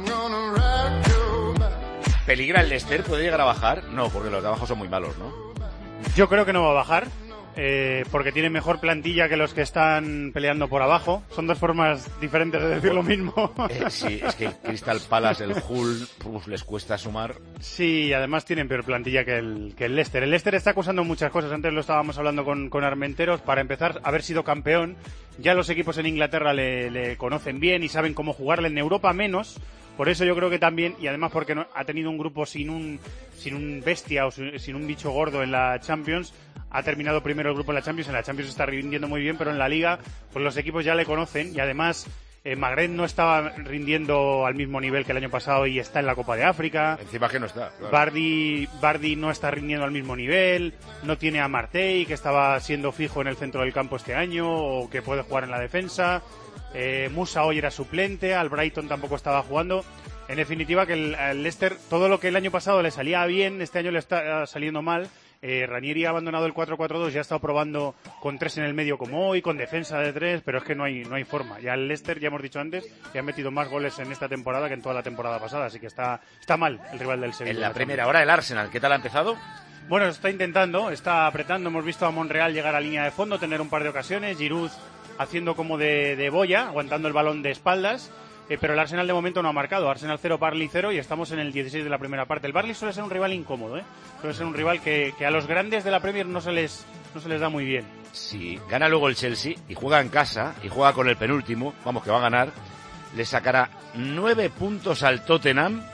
¿Peligra el Leicester? ¿Puede llegar a bajar? No, porque los de abajo son muy malos, ¿no? Yo creo que no va a bajar, eh, porque tiene mejor plantilla que los que están peleando por abajo. Son dos formas diferentes de decir lo mismo. Eh, sí, es que el Crystal Palace, el Hull, uf, les cuesta sumar. Sí, además tienen peor plantilla que el, que el Leicester. El Leicester está acusando muchas cosas. Antes lo estábamos hablando con, con Armenteros. Para empezar, haber sido campeón. Ya los equipos en Inglaterra le, le conocen bien y saben cómo jugarle. En Europa menos, Por eso yo creo que también, y además porque no, ha tenido un grupo sin un sin un bestia o sin un bicho gordo en la Champions, ha terminado primero el grupo en la Champions, en la Champions está rindiendo muy bien, pero en la Liga pues los equipos ya le conocen y además eh, Magret no estaba rindiendo al mismo nivel que el año pasado y está en la Copa de África. Encima que no está. Claro. Bardi, Bardi no está rindiendo al mismo nivel, no tiene a Martey, que estaba siendo fijo en el centro del campo este año o que puede jugar en la defensa. Eh, Musa hoy era suplente, al Brighton tampoco estaba jugando. En definitiva, que el, el Leicester, todo lo que el año pasado le salía bien, este año le está saliendo mal. Eh, Ranieri ha abandonado el cuatro cuatro dos, ya ha estado probando con tres en el medio como hoy, con defensa de tres, pero es que no hay no hay forma. Ya el Leicester, ya hemos dicho antes, que ha metido más goles en esta temporada que en toda la temporada pasada, así que está está mal el rival del Sevilla. En la primera hora el Arsenal, ¿qué tal ha empezado? Bueno, está intentando, está apretando, hemos visto a Monreal llegar a línea de fondo, tener un par de ocasiones, Giroud haciendo como de, de boya, aguantando el balón de espaldas, eh, pero el Arsenal de momento no ha marcado. Arsenal cero, Burnley cero y estamos en el dieciséis de la primera parte. El Burnley suele ser un rival incómodo, ¿eh? Suele ser un rival que, que a los grandes de la Premier no se les no se les da muy bien. Si gana luego el Chelsea y juega en casa y juega con el penúltimo, vamos que va a ganar, le sacará nueve puntos al Tottenham,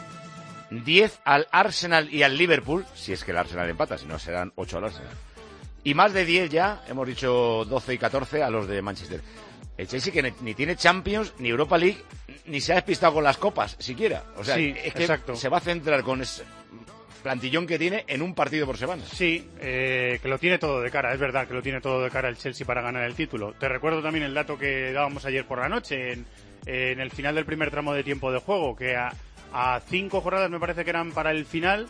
diez al Arsenal y al Liverpool, si es que el Arsenal empata, si no serán ocho al Arsenal. Y más de diez ya, hemos dicho doce y catorce a los de Manchester. El Chelsea que ni tiene Champions, ni Europa League, ni se ha despistado con las copas, siquiera. O sea, sí, es que exacto. Se va a centrar con ese plantillón que tiene en un partido por semana. Sí, eh, que lo tiene todo de cara, es verdad que lo tiene todo de cara el Chelsea para ganar el título. Te recuerdo también el dato que dábamos ayer por la noche, en, en el final del primer tramo de tiempo de juego, que a, a cinco jornadas me parece que eran para el final...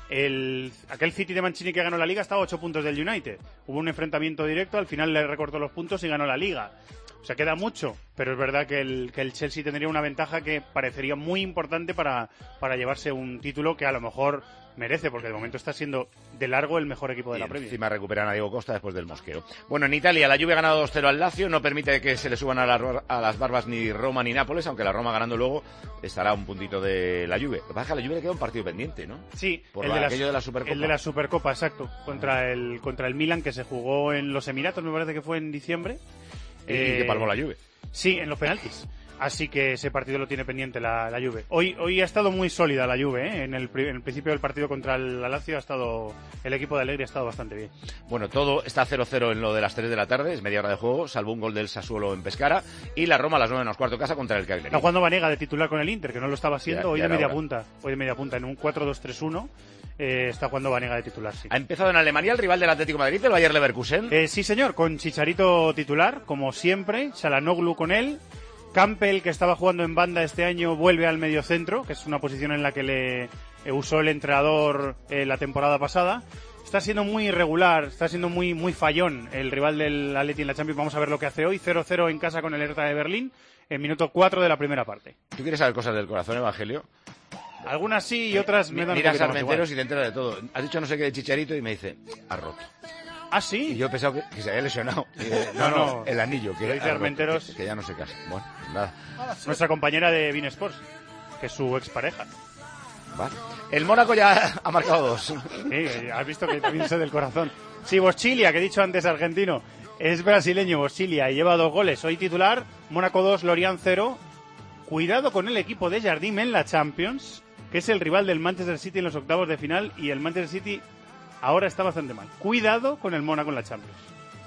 El, aquel City de Mancini que ganó la Liga estaba a ocho puntos del United. Hubo un enfrentamiento directo, al final le recortó los puntos y ganó la Liga. O sea, queda mucho, pero es verdad que el, que el Chelsea tendría una ventaja que parecería muy importante para, para llevarse un título que a lo mejor merece, porque de momento está siendo de largo el mejor equipo de y la Premier. Encima recuperan a Diego Costa después del mosqueo. Bueno, en Italia la Juve ha ganado dos cero al Lazio, no permite que se le suban a, la, a las barbas ni Roma ni Nápoles, aunque la Roma ganando luego estará a un puntito de la Juve. Lo que pasa es que a la Juve le queda un partido pendiente, ¿no? Sí, por el, la, de la, aquello de la Supercopa. el de la Supercopa, exacto, contra el, contra el Milan, que se jugó en los Emiratos, me parece que fue en diciembre. Y eh, que palmó la Juve. Sí, en los penaltis. Así que ese partido lo tiene pendiente la, la Juve. Hoy hoy ha estado muy sólida la Juve, ¿eh? En el, en el principio del partido contra el Lazio ha estado el equipo de Allegri ha estado bastante bien. Bueno, todo está cero cero en lo de las tres de la tarde, es media hora de juego, salvo un gol del Sassuolo en Pescara, y la Roma a las nueve menos cuarto casa contra el Cagliari. Está jugando Vanega de titular con el Inter, que no lo estaba haciendo, ya, hoy ya de media hora. punta, hoy de media punta en un cuatro dos tres uno. Eh, está jugando Vanega de titular, sí. Ha empezado en Alemania el rival del Atlético de Madrid, el Bayer Leverkusen. Eh, sí, señor, con Chicharito titular, como siempre, Çalhanoğlu con él. Campbell, que estaba jugando en banda este año, vuelve al mediocentro, que es una posición en la que le eh, usó el entrenador eh, la temporada pasada. Está siendo muy irregular, está siendo muy muy fallón el rival del Atleti en la Champions. Vamos a ver lo que hace hoy. cero cero en casa con el Hertha de Berlín, en minuto cuatro de la primera parte. ¿Tú quieres saber cosas del corazón, Evangelio? Algunas sí y otras me dan un Miras poquito a más Armenteros igual. y te enteras de todo. Has dicho no sé qué de Chicharito y me dice, ha roto. ¿Ah, sí? Y yo he pensado que, que se había lesionado. Y, eh, no, No, no, no. el anillo. Que Lo dice ha roto, Armenteros. Que, que ya no se casa. Bueno, pues nada. Nuestra compañera de Bein Sports, que es su expareja. Vale. El Mónaco ya ha marcado dos. Sí, has visto que también sé del corazón. Sí, Boschilia, que he dicho antes argentino, es brasileño, Boschilia, y lleva dos goles. Hoy titular, Mónaco dos, Lorient cero. Cuidado con el equipo de Jardim en la Champions, que es el rival del Manchester City en los octavos de final, y el Manchester City ahora está bastante mal. Cuidado con el Mónaco en la Champions.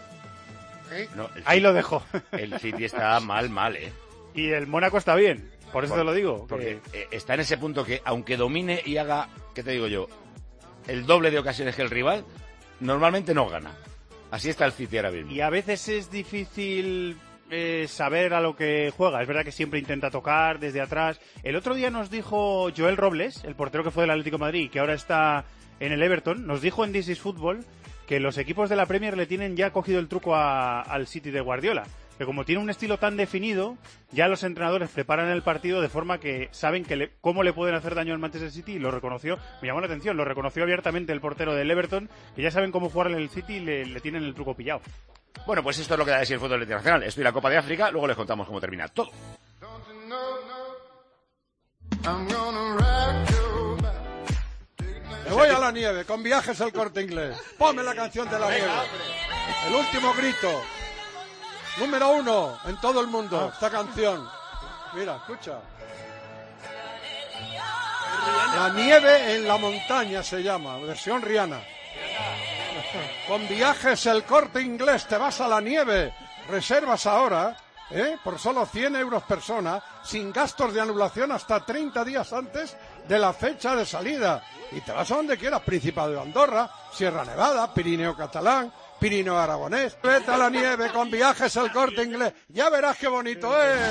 No, Ahí City, lo dejo. El City está mal, mal, ¿eh? Y el Mónaco está bien, por eso Por- te lo digo. Porque que- eh, está en ese punto que, aunque domine y haga, ¿qué te digo yo? El doble de ocasiones que el rival, normalmente no gana. Así está el City ahora mismo. Y a veces es difícil eh, saber a lo que juega. Es verdad que siempre intenta tocar desde atrás. El otro día nos dijo Joel Robles, el portero que fue del Atlético de Madrid y que ahora está en el Everton, nos dijo en This is Football que los equipos de la Premier le tienen ya cogido el truco a- al City de Guardiola. Que como tiene un estilo tan definido, ya los entrenadores preparan el partido de forma que saben que le- cómo le pueden hacer daño al Manchester City, y lo reconoció, me llamó la atención, lo reconoció abiertamente el portero del Everton, que ya saben cómo jugar en el City y le, le tienen el truco pillado. Bueno, pues esto es lo que da de sí el fútbol internacional. Esto y la Copa de África, luego les contamos cómo termina todo. Me voy a la nieve con Viajes al Corte Inglés. Ponme la canción de la nieve. El último grito. Número uno en todo el mundo, esta canción. Mira, escucha. La nieve en la montaña se llama, versión Rihanna. Con Viajes El Corte Inglés, te vas a la nieve. Reservas ahora, ¿eh? Por solo cien euros persona, sin gastos de anulación hasta treinta días antes de la fecha de salida. Y te vas a donde quieras, Principado de Andorra, Sierra Nevada, Pirineo Catalán, Pirineo Aragonés. Vete a la nieve con Viajes El Corte Inglés. Ya verás qué bonito es.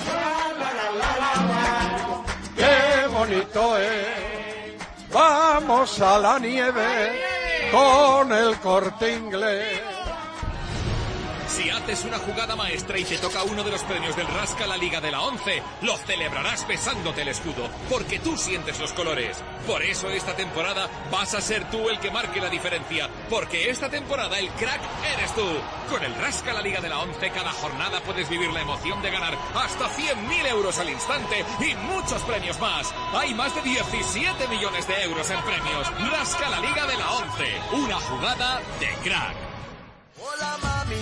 Qué bonito es. Vamos a la nieve con El Corte Inglés. Si haces una jugada maestra y te toca uno de los premios del Rasca la Liga de la once, lo celebrarás besándote el escudo, porque tú sientes los colores. Por eso esta temporada vas a ser tú el que marque la diferencia, porque esta temporada el crack eres tú. Con el Rasca la Liga de la once, cada jornada puedes vivir la emoción de ganar hasta cien mil euros al instante y muchos premios más. Hay más de diecisiete millones de euros en premios. Rasca la Liga de la once, una jugada de crack. Hola, mami.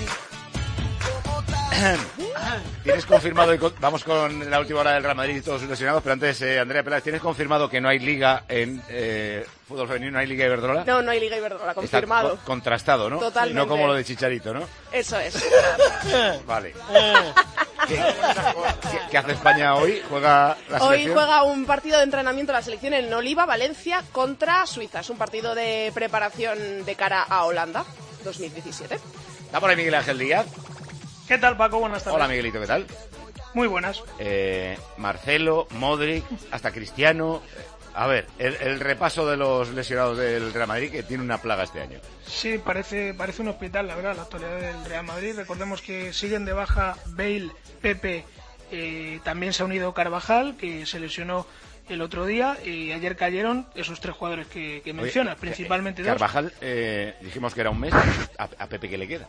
Tienes confirmado, y con, vamos con la última hora del Real Madrid y todos lesionados, pero antes, eh, Andrea Peláez, ¿tienes confirmado que no hay liga en eh, fútbol femenino, no hay liga Iberdrola? No, no hay liga Iberdrola, confirmado. Está co contrastado, ¿no? Totalmente. No como lo de Chicharito, ¿no? Eso es. Vale. ¿Qué, qué, ¿Qué hace España hoy? ¿Juega la selección? Hoy juega un partido de entrenamiento de la selección en Oliva, Valencia, contra Suiza. Es un partido de preparación de cara a Holanda, dos mil diecisiete. ¿Está por ahí Miguel Ángel Díaz? ¿Qué tal, Paco? Buenas tardes. Hola, Miguelito, ¿qué tal? Muy buenas. Eh, Marcelo, Modric, hasta Cristiano. A ver, el, el repaso de los lesionados del Real Madrid, que tiene una plaga este año. Sí, parece, parece un hospital, la verdad, la actualidad del Real Madrid. Recordemos que siguen de baja Bale, Pepe, eh, también se ha unido Carvajal, que se lesionó el otro día, y ayer cayeron esos tres jugadores que, que mencionas, Oye, principalmente eh, dos. Carvajal, eh, dijimos que era un mes, a, a Pepe ¿qué le queda?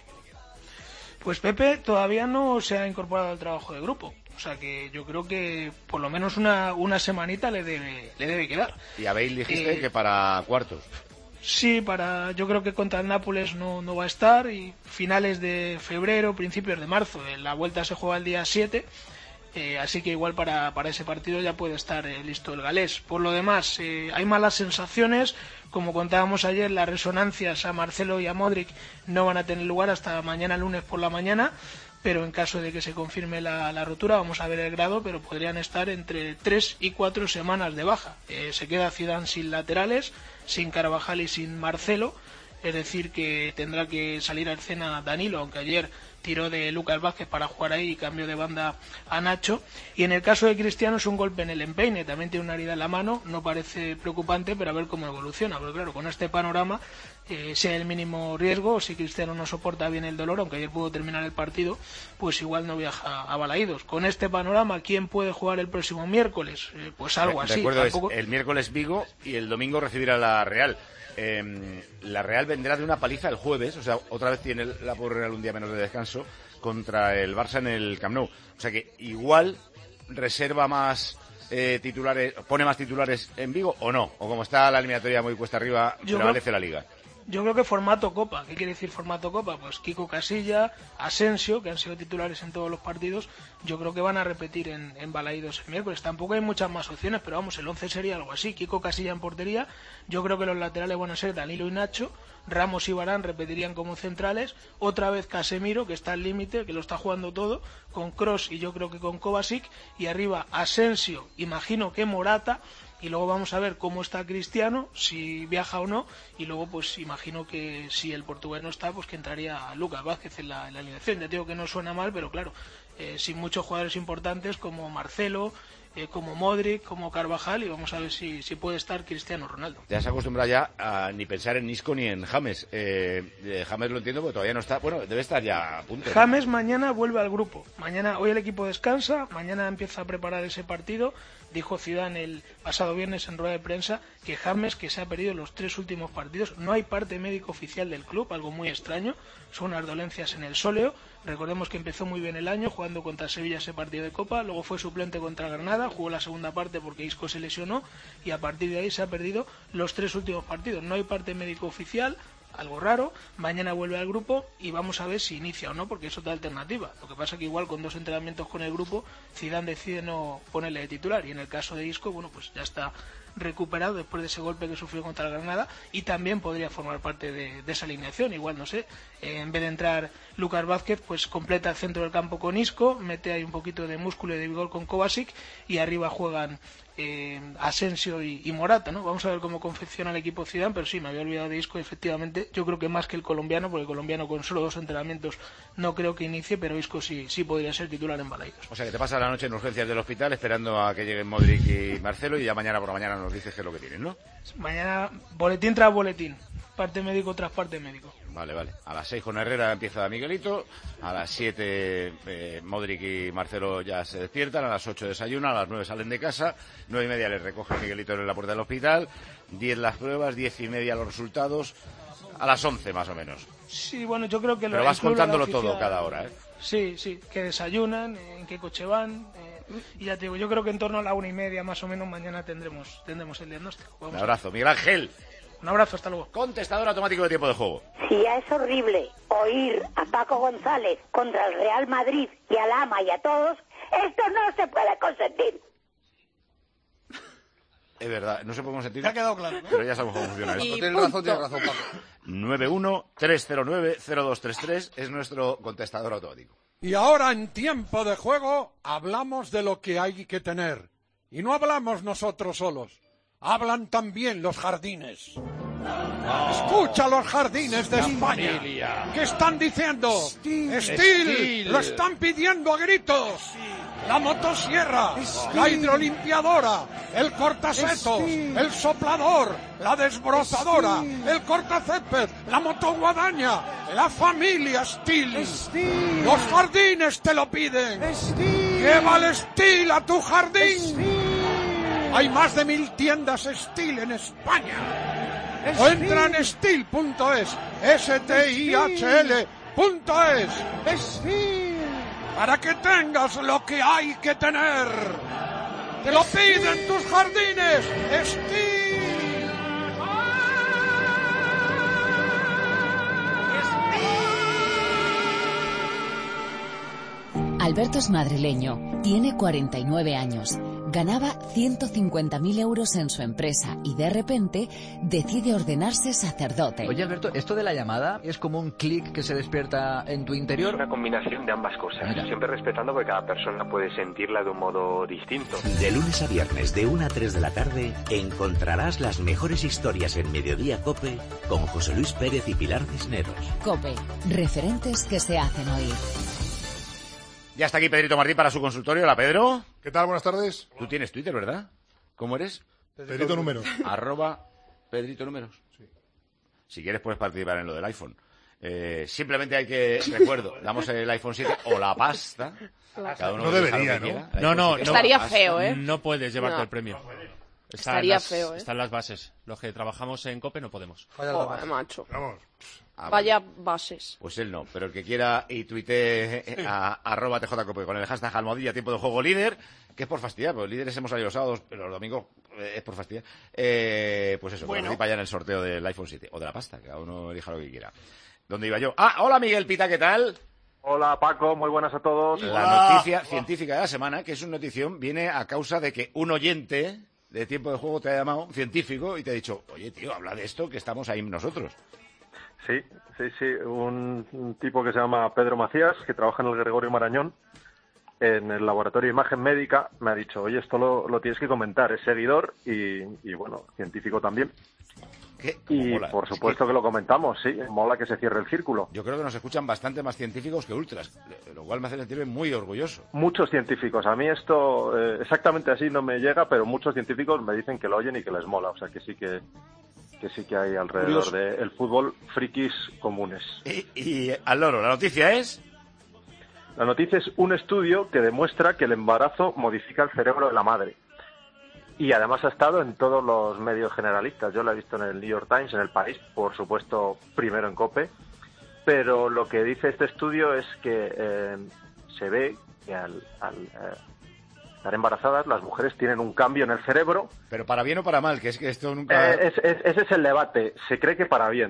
Pues Pepe todavía no se ha incorporado al trabajo de grupo. O sea que yo creo que por lo menos una, una semanita le debe, le debe quedar. Y a Bale dijiste eh, que para cuartos. Sí, para yo creo que contra el Nápoles no, no va a estar. Y finales de febrero, principios de marzo. La vuelta se juega el día siete. Eh, así que igual para, para ese partido ya puede estar eh, listo el galés. Por lo demás, eh, hay malas sensaciones. Como contábamos ayer, las resonancias a Marcelo y a Modric no van a tener lugar hasta mañana lunes por la mañana, pero en caso de que se confirme la, la rotura, vamos a ver el grado, pero podrían estar entre tres y cuatro semanas de baja. Eh, se queda Zidane sin laterales, sin Carvajal y sin Marcelo, es decir que tendrá que salir a escena Danilo, aunque ayer tiró de Lucas Vázquez para jugar ahí y cambio de banda a Nacho. Y en el caso de Cristiano es un golpe en el empeine, también tiene una herida en la mano, no parece preocupante, pero a ver cómo evoluciona, porque claro, con este panorama, eh, si hay el mínimo riesgo, si Cristiano no soporta bien el dolor, aunque ayer pudo terminar el partido, pues igual no viaja a Balaídos. Con este panorama, ¿quién puede jugar el próximo miércoles? Eh, pues algo así. Recuerdo, Tampoco... es el miércoles Vigo y el domingo recibirá la Real. Eh, la Real vendrá de una paliza el jueves, o sea, otra vez tiene la pobre Real un día menos de descanso contra el Barça en el Camp Nou. O sea que igual reserva más eh, titulares, pone más titulares en Vigo o no, o como está la eliminatoria muy cuesta arriba, Yo prevalece creo... la Liga. Yo creo que formato Copa. ¿Qué quiere decir formato Copa? Pues Kiko Casilla, Asensio, que han sido titulares en todos los partidos, yo creo que van a repetir en, en Balaídos el miércoles. Tampoco hay muchas más opciones, pero vamos, el once sería algo así. Kiko Casilla en portería, yo creo que los laterales van a ser Danilo y Nacho, Ramos y Varane repetirían como centrales, otra vez Casemiro, que está al límite, que lo está jugando todo, con Kroos y yo creo que con Kovacic, y arriba Asensio, imagino que Morata, y luego vamos a ver cómo está Cristiano, si viaja o no, y luego pues imagino que si el portugués no está, pues que entraría Lucas Vázquez en la, en la alineación. Ya digo que no suena mal, pero claro, eh, sin muchos jugadores importantes como Marcelo, eh, como Modric, como Carvajal, y vamos a ver si, si puede estar Cristiano Ronaldo. Te has acostumbrado ya a ni pensar en Isco ni en James. Eh, eh, James lo entiendo porque todavía no está, bueno, debe estar ya a punto. James mañana vuelve al grupo. Mañana, hoy el equipo descansa, mañana empieza a preparar ese partido. Dijo Zidane el pasado viernes en rueda de prensa que James, que se ha perdido los tres últimos partidos, no hay parte médico oficial del club, algo muy extraño, son unas dolencias en el sóleo. Recordemos que empezó muy bien el año jugando contra Sevilla ese partido de Copa, luego fue suplente contra Granada, jugó la segunda parte porque Isco se lesionó y a partir de ahí se ha perdido los tres últimos partidos. No hay parte médico oficial, algo raro, mañana vuelve al grupo y vamos a ver si inicia o no, porque es otra alternativa. Lo que pasa que igual con dos entrenamientos con el grupo, Zidane decide no ponerle de titular, y en el caso de Isco, bueno, pues ya está recuperado después de ese golpe que sufrió contra el Granada, y también podría formar parte de, de esa alineación. Igual, no sé, eh, en vez de entrar Lucas Vázquez, pues completa el centro del campo con Isco, mete ahí un poquito de músculo y de vigor con Kovacic, y arriba juegan eh, Asensio y, y Morata, ¿no? Vamos a ver cómo confecciona el equipo Zidane, pero sí, me había olvidado de Isco, efectivamente, yo creo que más que el colombiano, porque el colombiano con solo dos entrenamientos no creo que inicie, pero Isco sí, sí podría ser titular en Balaidos. O sea, que te pasas la noche en urgencias del hospital esperando a que lleguen Modric y Marcelo, y ya mañana por la mañana nos dices qué es lo que tienen, ¿no? Mañana, boletín tras boletín, parte médico tras parte médico. Vale, vale. A las seis con Herrera empieza Miguelito, a las siete eh, Modric y Marcelo ya se despiertan, a las ocho desayunan, a las nueve salen de casa, nueve y media les recoge Miguelito en la puerta del hospital, diez las pruebas, diez y media los resultados, a las once más o menos. Sí, bueno, yo creo que... Pero vas contándolo todo cada hora, ¿eh? Sí, sí, que desayunan, en qué coche van, eh, y ya te digo, yo creo que en torno a la una y media más o menos mañana tendremos tendremos el diagnóstico. Vamos. Un abrazo, Miguel Ángel. Un abrazo, hasta luego. Contestador automático de tiempo de juego. Si ya es horrible oír a Paco González contra el Real Madrid y a Lama y a todos, esto no se puede consentir. Es verdad, no se puede consentir. Ya ha quedado claro, ¿no? Pero ya sabemos cómo funciona esto. Tienes razón, tienes razón, Paco. nueve uno tres cero nueve cero dos tres tres es nuestro contestador automático. Y ahora, en tiempo de juego, hablamos de lo que hay que tener. Y no hablamos nosotros solos. Hablan también los jardines. Escucha los jardines de España. Familia. ¿Qué están diciendo? Steel. Steel. Steel. Lo están pidiendo a gritos. La motosierra, la hidrolimpiadora, el cortasetos, el soplador, la desbrozadora, el cortacésped, la motoguadaña, la familia Steel. Los jardines te lo piden. Lleva el Steel a tu jardín. Hay más de mil tiendas Steel en España. O entra en steel punto es, S T I H L punto es, para que tengas lo que hay que tener. Te lo piden tus jardines, Steel. Alberto es madrileño, tiene cuarenta y nueve años. Ganaba ciento cincuenta mil euros en su empresa y de repente decide ordenarse sacerdote. Oye, Alberto, esto de la llamada es como un clic que se despierta en tu interior. Es una combinación de ambas cosas, Mira. siempre respetando que cada persona puede sentirla de un modo distinto. De lunes a viernes, de una a tres de la tarde, encontrarás las mejores historias en Mediodía COPE con José Luis Pérez y Pilar Cisneros. COPE, referentes que se hacen oír. Ya está aquí Pedrito Martín para su consultorio. Hola, Pedro. ¿Qué tal? Buenas tardes. Tú tienes Twitter, ¿verdad? ¿Cómo eres? Pedrito, Pedrito Números. Arroba Pedrito Números. Sí. Si quieres puedes participar en lo del iPhone. Eh, simplemente hay que, recuerdo, damos el iPhone siete o la pasta. Cada uno no debería, ¿no? Quiera. No, no, no. Estaría feo, ¿eh? No puedes llevarte no. el premio. Está Estaría las, feo, ¿eh? Están las bases. Los que trabajamos en COPE no podemos. Joder, macho. Vamos. Ah, Vaya bases. Pues él no, pero el que quiera y tuitee a arroba T J Cope con el hashtag almohadilla tiempo de juego líder, que es por fastidiar, porque líderes hemos salido los sábados, pero los domingos eh, es por fastidiar. Eh, pues eso, bueno. Participa ya en el sorteo del iPhone siete o de la pasta, que cada uno elija lo que quiera. ¿Dónde iba yo? Ah, hola Miguel Pita, ¿qué tal? Hola Paco, muy buenas a todos. La hola. noticia hola. científica de la semana, que es una notición, viene a causa de que un oyente de tiempo de juego te ha llamado, un científico, y te ha dicho, oye tío, habla de esto, que estamos ahí nosotros. Sí, sí, sí, un, un tipo que se llama Pedro Macías, que trabaja en el Gregorio Marañón, en el laboratorio de imagen médica, me ha dicho, oye, esto lo, lo tienes que comentar, es seguidor y, y bueno, científico también. ¿Qué? Y mola. por supuesto es que... que lo comentamos, sí, mola que se cierre el círculo. Yo creo que nos escuchan bastante más científicos que ultras, lo cual me hace sentirme muy orgulloso. Muchos científicos, a mí esto eh, exactamente así no me llega, pero muchos científicos me dicen que lo oyen y que les mola, o sea que sí que... que sí que hay alrededor del fútbol frikis comunes. Y, y al loro, ¿la noticia es? La noticia es un estudio que demuestra que el embarazo modifica el cerebro de la madre. Y además ha estado en todos los medios generalistas. Yo lo he visto en el New York Times, en El País, por supuesto, primero en COPE. Pero lo que dice este estudio es que eh, se ve que al... al eh, estar embarazadas, las mujeres tienen un cambio en el cerebro. Pero para bien o para mal, que es que esto nunca... Eh, es, es, ese es el debate. Se cree que para bien.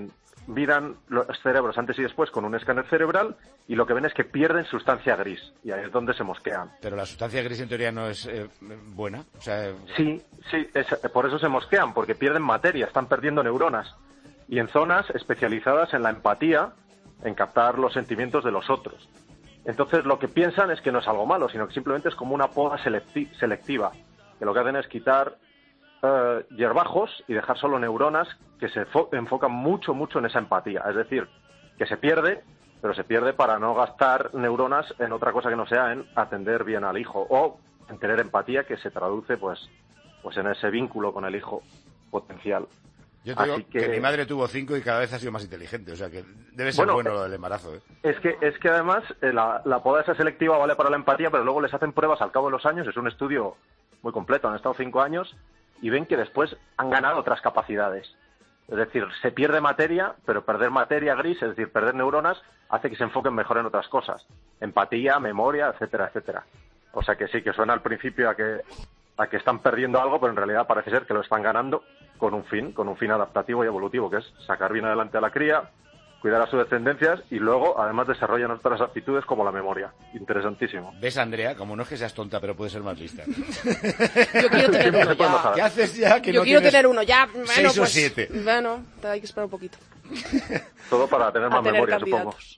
miran los cerebros antes y después con un escáner cerebral y lo que ven es que pierden sustancia gris y ahí es donde se mosquean. Pero la sustancia gris en teoría no es eh, buena, o sea... Sí, sí, es, por eso se mosquean, porque pierden materia, están perdiendo neuronas. Y en zonas especializadas en la empatía, en captar los sentimientos de los otros. Entonces lo que piensan es que no es algo malo, sino que simplemente es como una poda selecti- selectiva, que lo que hacen es quitar eh, hierbajos y dejar solo neuronas que se fo- enfocan mucho, mucho en esa empatía. Es decir, que se pierde, pero se pierde para no gastar neuronas en otra cosa que no sea en atender bien al hijo o en tener empatía, que se traduce pues, pues en ese vínculo con el hijo potencial. Yo te digo Así que... que que mi madre tuvo cinco y cada vez ha sido más inteligente, o sea que debe ser bueno, bueno lo del embarazo, ¿eh? Es que, es que además eh, la, la poda esa selectiva vale para la empatía, pero luego les hacen pruebas al cabo de los años, es un estudio muy completo, han estado cinco años y ven que después han ganado otras capacidades. Es decir, se pierde materia, pero perder materia gris, es decir, perder neuronas, hace que se enfoquen mejor en otras cosas. Empatía, memoria, etcétera, etcétera. O sea que sí, que suena al principio a que, a que están perdiendo algo, pero en realidad parece ser que lo están ganando con un fin, con un fin adaptativo y evolutivo, que es sacar bien adelante a la cría, cuidar a sus descendencias y luego, además, desarrollan otras aptitudes como la memoria. Interesantísimo. ¿Ves, Andrea? Como no es que seas tonta, pero puedes ser más lista. Yo quiero tener Siempre uno se puede ya. mejorar. ¿Qué haces ya que Yo no quiero tienes tener uno ya. Bueno, seis o pues, siete? Bueno, te hay que esperar un poquito. Todo para tener A más tener memoria, supongo. candidatos.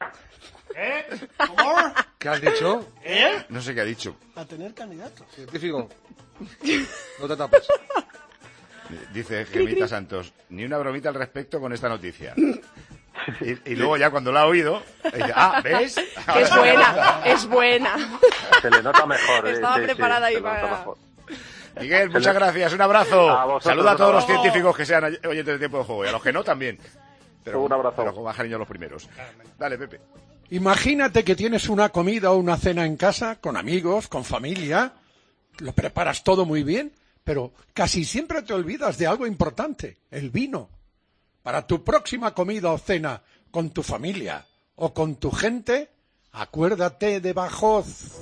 ¿Qué has dicho? ¿Eh? No sé qué ha dicho. A tener candidatos. Científico. No te tapes. Dice Gemita Santos, ni una bromita al respecto con esta noticia. Y, y luego ya cuando la ha oído, dice, ah, ¿ves? Que es buena, es buena. Se le nota mejor. eh, Estaba sí, sí, preparada se ahí le nota para... mejor. Miguel, muchas gracias, un abrazo. A vosotros, Saluda a un todos los abrazo. científicos que sean oyentes de Tiempo de Juego y a los que no también. Pero, Un abrazo. Pero con más cariño los primeros. Dale, Pepe. Imagínate que tienes una comida o una cena en casa, con amigos, con familia, lo preparas todo muy bien, pero casi siempre te olvidas de algo importante, el vino. Para tu próxima comida o cena con tu familia o con tu gente, acuérdate de Bajós.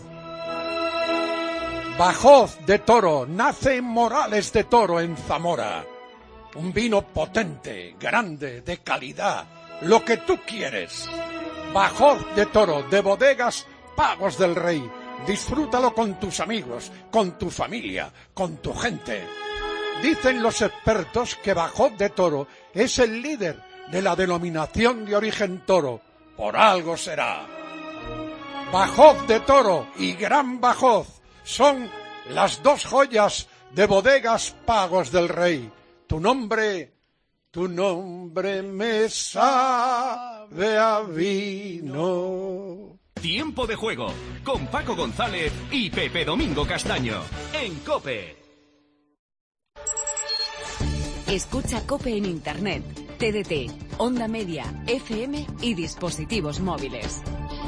Bajós de Toro, nace en Morales de Toro, en Zamora. Un vino potente, grande, de calidad, lo que tú quieres. Bajós de Toro, de Bodegas Pagos del Rey. Disfrútalo con tus amigos, con tu familia, con tu gente. Dicen los expertos que Bajós de Toro es el líder de la denominación de origen toro. Por algo será. Bajós de Toro y Gran Bajós son las dos joyas de Bodegas Pagos del Rey. Tu nombre, tu nombre me sabe a vino. Tiempo de Juego con Paco González y Pepe Domingo Castaño en COPE. Escucha COPE en Internet, T D T, Onda Media, F M y dispositivos móviles.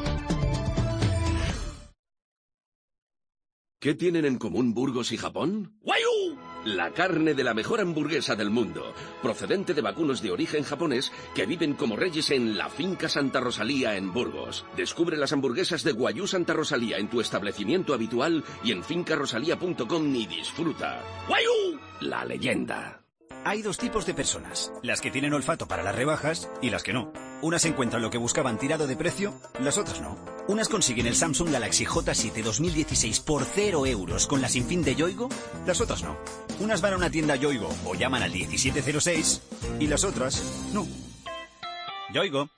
¿Qué tienen en común Burgos y Japón? ¡Wagyu! La carne de la mejor hamburguesa del mundo, procedente de vacunos de origen japonés que viven como reyes en la finca Santa Rosalía en Burgos. Descubre las hamburguesas de Wagyu Santa Rosalía en tu establecimiento habitual y en finca rosalía punto com y disfruta. ¡Wagyu! La leyenda. Hay dos tipos de personas, las que tienen olfato para las rebajas y las que no. Unas encuentran lo que buscaban tirado de precio, las otras no. Unas consiguen el Samsung Galaxy J siete dos mil dieciséis por cero euros con la sin fin de Yoigo, las otras no. Unas van a una tienda Yoigo o llaman al diecisiete cero seis y las otras no. Yoigo.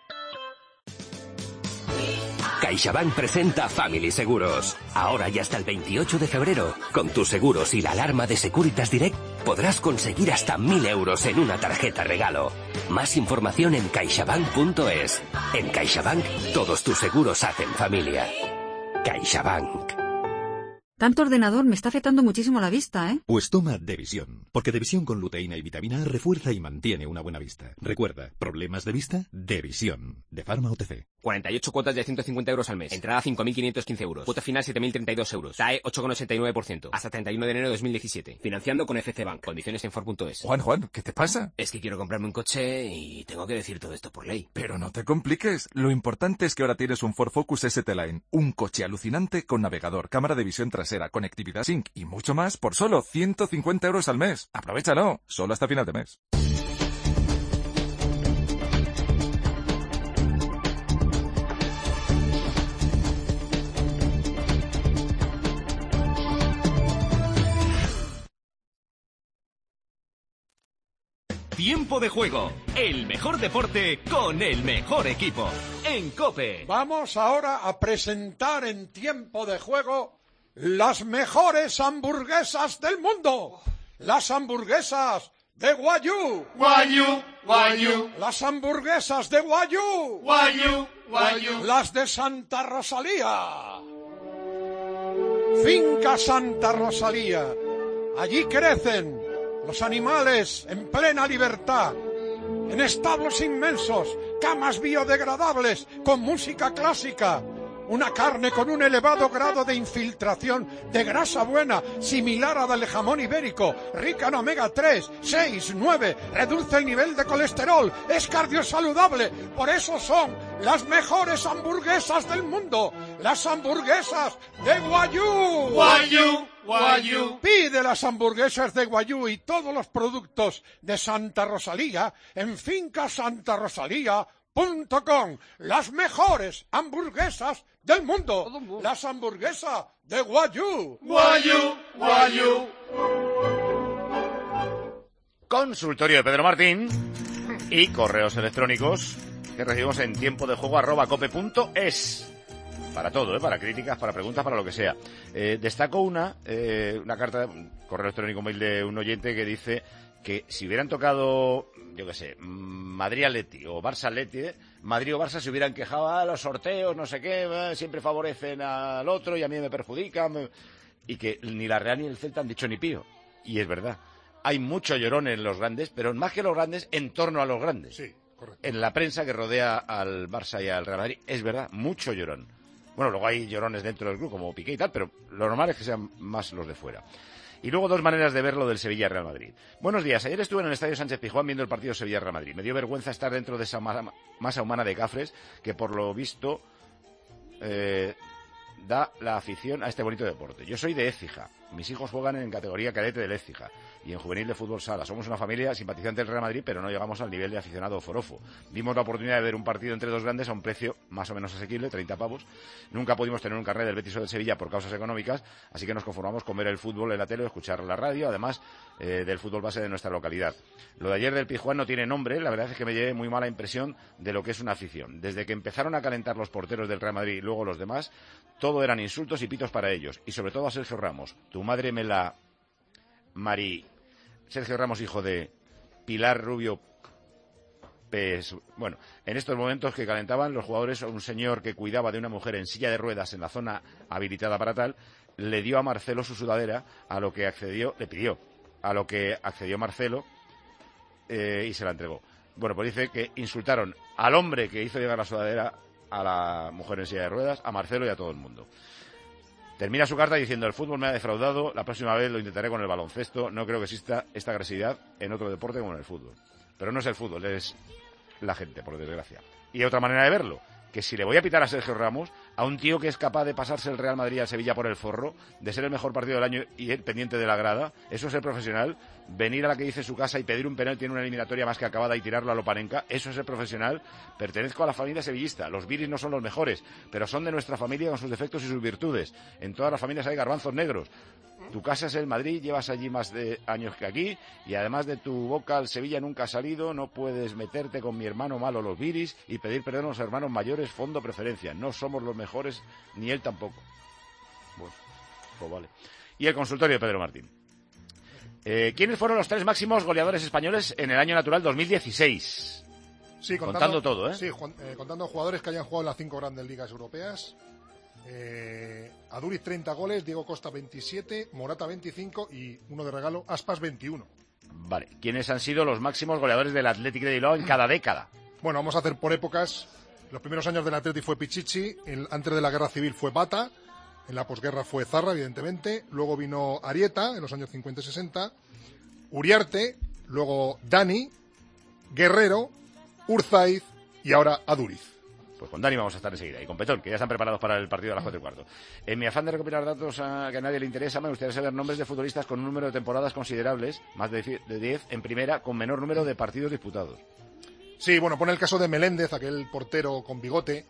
CaixaBank presenta Family Seguros. Ahora y hasta el veintiocho de febrero, con tus seguros y la alarma de Securitas Direct, podrás conseguir hasta mil euros en una tarjeta regalo. Más información en caixabank punto es. En CaixaBank, todos tus seguros hacen familia. CaixaBank. Tanto ordenador me está afectando muchísimo la vista, ¿eh? Pues toma Devisión, porque Devisión con luteína y vitamina A refuerza y mantiene una buena vista. Recuerda, ¿problemas de vista? Devisión, de Pharma O T C. cuarenta y ocho cuotas de ciento cincuenta euros al mes. Entrada cinco mil quinientos quince euros. Cuota final siete mil treinta y dos euros. T A E ocho coma ochenta y nueve por ciento. Hasta treinta y uno de enero de dos mil diecisiete. Financiando con F C Bank. Condiciones en Ford punto es. Juan, Juan, ¿qué te pasa? Es que quiero comprarme un coche y tengo que decir todo esto por ley. Pero no te compliques. Lo importante es que ahora tienes un Ford Focus S T Line. Un coche alucinante con navegador, cámara de visión trasera, conectividad Sync y mucho más por solo ciento cincuenta euros al mes. Aprovechalo. Solo hasta final de mes. Tiempo de juego, el mejor deporte con el mejor equipo. En COPE. Vamos ahora a presentar en Tiempo de Juego las mejores hamburguesas del mundo. Las hamburguesas de Wagyu. Wagyu, Wagyu. Las hamburguesas de Wagyu. Wagyu, Wagyu. Las de Santa Rosalía. Finca Santa Rosalía. Allí crecen los animales en plena libertad, en establos inmensos, camas biodegradables con música clásica, una carne con un elevado grado de infiltración de grasa buena, similar a la del jamón ibérico, rica en omega tres, seis, nueve, reduce el nivel de colesterol, es cardiosaludable, por eso son las mejores hamburguesas del mundo, las hamburguesas de Wagyu. Wagyu, Wagyu. Pide las hamburguesas de Wagyu y todos los productos de Santa Rosalía en finca santa rosalía punto com. Las mejores hamburguesas del mundo. Las hamburguesas de Wagyu. Wagyu, Wagyu. Consultorio de Pedro Martín y correos electrónicos que recibimos en tiempo de juego arroba cope punto es. Para todo, ¿eh? Para críticas, para preguntas, para lo que sea. Eh, destaco una, eh, una carta, un correo electrónico mail de un oyente que dice que si hubieran tocado, yo qué sé, Madrid-Atleti o Barça-Atleti, ¿eh? Madrid o Barça se hubieran quejado, ah, los sorteos, no sé qué, eh, siempre favorecen al otro y a mí me perjudican. Y que ni la Real ni el Celta han dicho ni pío. Y es verdad. Hay mucho llorón en los grandes, pero más que los grandes, en torno a los grandes. Sí, correcto. En la prensa que rodea al Barça y al Real Madrid, es verdad, mucho llorón. Bueno, luego hay llorones dentro del club, como Piqué y tal, pero lo normal es que sean más los de fuera. Y luego dos maneras de ver lo del Sevilla-Real Madrid. Buenos días, ayer estuve en el Estadio Sánchez Pizjuán viendo el partido Sevilla-Real Madrid. Me dio vergüenza estar dentro de esa masa humana de cafres que, por lo visto, eh, da la afición a este bonito deporte. Yo soy de Écija. Mis hijos juegan en categoría cadete del Écija y en juvenil de fútbol sala. Somos una familia simpatizante del Real Madrid, pero no llegamos al nivel de aficionado forofo. Vimos la oportunidad de ver un partido entre dos grandes a un precio más o menos asequible, treinta pavos. Nunca pudimos tener un carnet del Betis o del Sevilla por causas económicas, así que nos conformamos con ver el fútbol en la tele o escuchar la radio, además eh, del fútbol base de nuestra localidad. Lo de ayer del Pizjuán no tiene nombre, la verdad es que me llevé muy mala impresión de lo que es una afición. Desde que empezaron a calentar los porteros del Real Madrid y luego los demás, todo eran insultos y pitos para ellos, y sobre todo a Sergio Ramos. Tu madre me la... Mari... Sergio Ramos, hijo de Pilar Rubio Pes. Bueno, en estos momentos que calentaban los jugadores, un señor que cuidaba de una mujer en silla de ruedas en la zona habilitada para tal, le dio a Marcelo su sudadera, a lo que accedió, le pidió, a lo que accedió Marcelo eh, y se la entregó. Bueno, pues dice que insultaron al hombre que hizo llegar la sudadera a la mujer en silla de ruedas, a Marcelo y a todo el mundo. Termina su carta diciendo: el fútbol me ha defraudado, la próxima vez lo intentaré con el baloncesto, no creo que exista esta agresividad en otro deporte como en el fútbol. Pero no es el fútbol, es la gente, por desgracia. Y otra manera de verlo, que si le voy a pitar a Sergio Ramos, a un tío que es capaz de pasarse el Real Madrid a Sevilla por el forro, de ser el mejor partido del año y el pendiente de la grada, eso es ser profesional. Venir a la que dice su casa y pedir un penalti en una eliminatoria más que acabada y tirarlo a lo Panenka, eso es ser profesional. Pertenezco a la familia sevillista. Los viris no son los mejores, pero son de nuestra familia con sus defectos y sus virtudes. En todas las familias hay garbanzos negros. Tu casa es el Madrid, llevas allí más de años que aquí, y además de tu boca al Sevilla nunca ha salido, no puedes meterte con mi hermano malo los viris y pedir perdón a los hermanos mayores, fondo preferencia. No somos los mejores, ni él tampoco. Bueno, pues vale. Y el consultorio de Pedro Martín. Eh, ¿Quiénes fueron los tres máximos goleadores españoles en el año natural dos mil dieciséis? Sí, contando, contando todo, ¿eh? Sí, eh, contando jugadores que hayan jugado en las cinco grandes ligas europeas. Eh, Aduriz treinta goles, Diego Costa veintisiete, Morata veinticinco y uno de regalo, Aspas veintiuno. Vale, ¿quiénes han sido los máximos goleadores del Athletic de Bilbao en cada década? Bueno, vamos a hacer por épocas. Los primeros años del Athletic fue Pichichi, el, antes de la Guerra Civil fue Bata, en la posguerra fue Zarra, evidentemente, luego vino Arieta en los años cincuenta y sesenta, Uriarte, luego Dani, Guerrero, Urzaiz y ahora Aduriz. Pues con Dani vamos a estar enseguida y con Petón, que ya están preparados para el partido a las cuatro y cuarto. En mi afán de recopilar datos a que a nadie le interesa, me gustaría saber nombres de futbolistas con un número de temporadas considerables, más de diez en primera, con menor número de partidos disputados. Sí, bueno, pone el caso de Meléndez, aquel portero con bigote,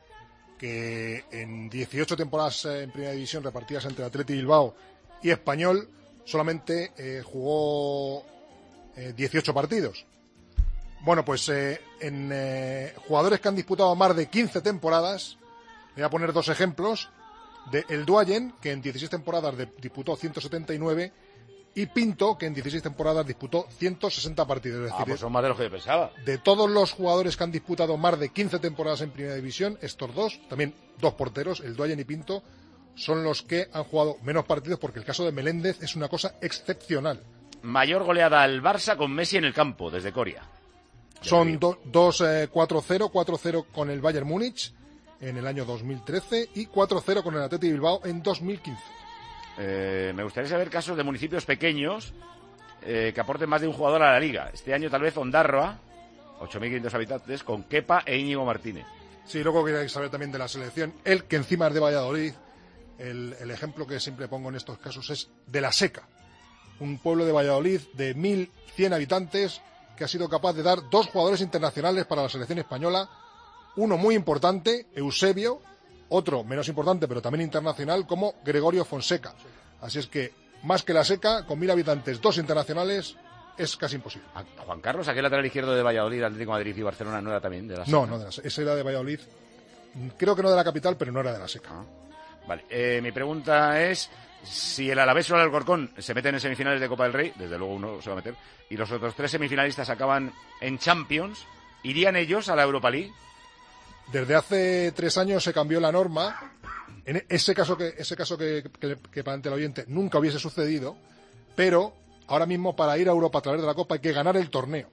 que en dieciocho temporadas en primera división repartidas entre Athletic Bilbao y Español, solamente eh, jugó eh, dieciocho partidos. Bueno, pues eh, en eh, jugadores que han disputado más de quince temporadas, voy a poner dos ejemplos, de El Duayen, que en dieciséis temporadas de, disputó ciento setenta y nueve, y Pinto, que en dieciséis temporadas disputó ciento sesenta partidos. Es decir, ah, pues son más de los que yo pensaba. De todos los jugadores que han disputado más de quince temporadas en Primera División, estos dos, también dos porteros, El Duayen y Pinto, son los que han jugado menos partidos, porque el caso de Meléndez es una cosa excepcional. Mayor goleada al Barça con Messi en el campo, desde Coria. Son dos cuatro cero, cuatro cero con el Bayern Múnich en el año dos mil trece y cuatro cero con el Athletic Bilbao en dos mil quince. Eh, me gustaría saber casos de municipios pequeños eh, que aporten más de un jugador a la liga. Este año tal vez Ondarroa, ocho mil quinientos habitantes, con Kepa e Íñigo Martínez. Sí, luego quería saber también de la selección. Él, que encima es de Valladolid, el, el ejemplo que siempre pongo en estos casos es de La Seca, un pueblo de Valladolid de mil cien habitantes que ha sido capaz de dar dos jugadores internacionales para la selección española, uno muy importante, Eusebio, otro menos importante pero también internacional, como Gregorio Fonseca. Así es que, más que La Seca, con mil habitantes, dos internacionales, es casi imposible. Juan Carlos, aquel lateral izquierdo de Valladolid, Atlético de Madrid y Barcelona, ¿no era también de La Seca? No, no de La Seca. Ese era de Valladolid. Creo que no de la capital, pero no era de La Seca. Ah. Vale, eh, mi pregunta es si el Alavés o el Alcorcón se meten en semifinales de Copa del Rey, desde luego uno se va a meter, y los otros tres semifinalistas acaban en Champions, ¿irían ellos a la Europa League? Desde hace tres años se cambió la norma. En ese caso que ese caso que, que, que plantea el oyente nunca hubiese sucedido, pero ahora mismo para ir a Europa a través de la Copa hay que ganar el torneo.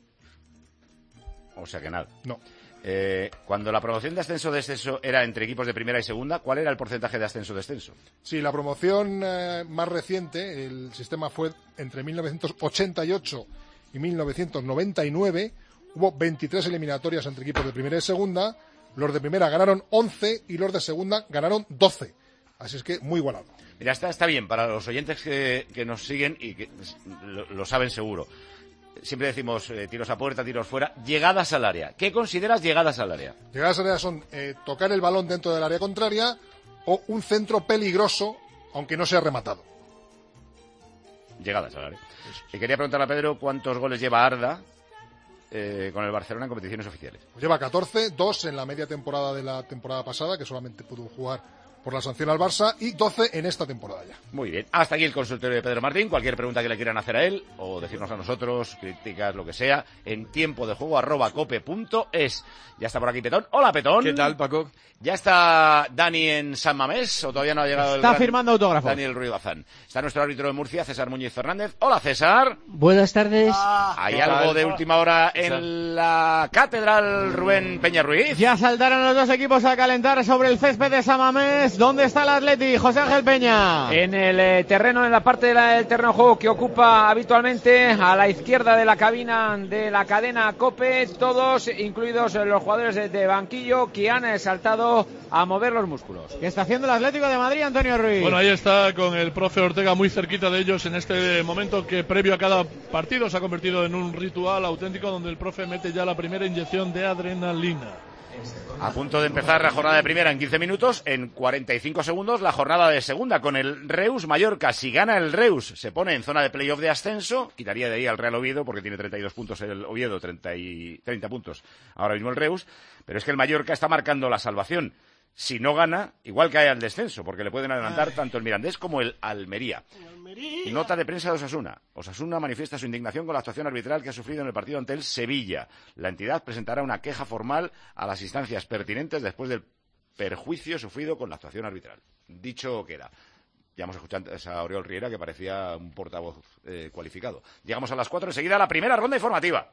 O sea que nada. No. Eh, cuando la promoción de ascenso-descenso era entre equipos de primera y segunda, ¿cuál era el porcentaje de ascenso-descenso? Sí, la promoción eh, más reciente, el sistema fue entre mil novecientos ochenta y ocho y mil novecientos noventa y nueve. Hubo veintitrés eliminatorias entre equipos de primera y segunda. Los de primera ganaron once y los de segunda ganaron doce. Así es que muy igualado. Mira, está, está bien para los oyentes que, que nos siguen y que lo, lo saben seguro. Siempre decimos eh, tiros a puerta, tiros fuera. Llegadas al área. ¿Qué consideras llegadas al área? Llegadas al área son eh, tocar el balón dentro del área contraria o un centro peligroso, aunque no sea rematado. Llegadas al área. Y quería preguntarle a Pedro cuántos goles lleva Arda eh, con el Barcelona en competiciones oficiales. Pues lleva catorce, dos en la media temporada de la temporada pasada, que solamente pudo jugar por la sanción al Barça, y doce en esta temporada ya. Muy bien. Hasta aquí el consultorio de Pedro Martín. Cualquier pregunta que le quieran hacer a él, o decirnos a nosotros, críticas, lo que sea, en tiempo de juego arroba cope punto es. Ya está por aquí Petón. Hola, Petón. ¿Qué tal, Paco? ¿Ya está Dani en San Mamés o todavía no ha llegado el Está gran firmando autógrafos. Daniel Ruiz Bazán? Está nuestro árbitro de Murcia, César Muñiz Fernández. Hola, César. Buenas tardes. ¿Hay algo de última hora en la Catedral, Rubén Peña Ruiz? Ya saltaron los dos equipos a calentar sobre el césped de San Mamés. ¿Dónde está el Atleti? José Ángel Peña. En el eh, terreno, en la parte de la, del terreno de juego que ocupa habitualmente a la izquierda de la cabina de la cadena COPE, todos, incluidos los jugadores de, de banquillo, que han eh, saltado a mover los músculos. ¿Qué está haciendo el Atlético de Madrid, Antonio Ruiz? Bueno, ahí está con el profe Ortega muy cerquita de ellos en este momento que previo a cada partido se ha convertido en un ritual auténtico donde el profe mete ya la primera inyección de adrenalina. A punto de empezar la jornada de primera en quince minutos, en cuarenta y cinco segundos la jornada de segunda con el Reus Mallorca. Si gana el Reus se pone en zona de playoff de ascenso, quitaría de ahí al Real Oviedo porque tiene treinta y dos puntos el Oviedo, treinta, y, treinta puntos ahora mismo el Reus, pero es que el Mallorca está marcando la salvación. Si no gana, igual cae al descenso, porque le pueden adelantar tanto el Mirandés como el Almería. Y nota de prensa de Osasuna. Osasuna manifiesta su indignación con la actuación arbitral que ha sufrido en el partido ante el Sevilla. La entidad presentará una queja formal a las instancias pertinentes después del perjuicio sufrido con la actuación arbitral. Dicho queda. Ya hemos escuchado a Oriol Riera, que parecía un portavoz eh, cualificado. Llegamos a las cuatro, enseguida la primera ronda informativa.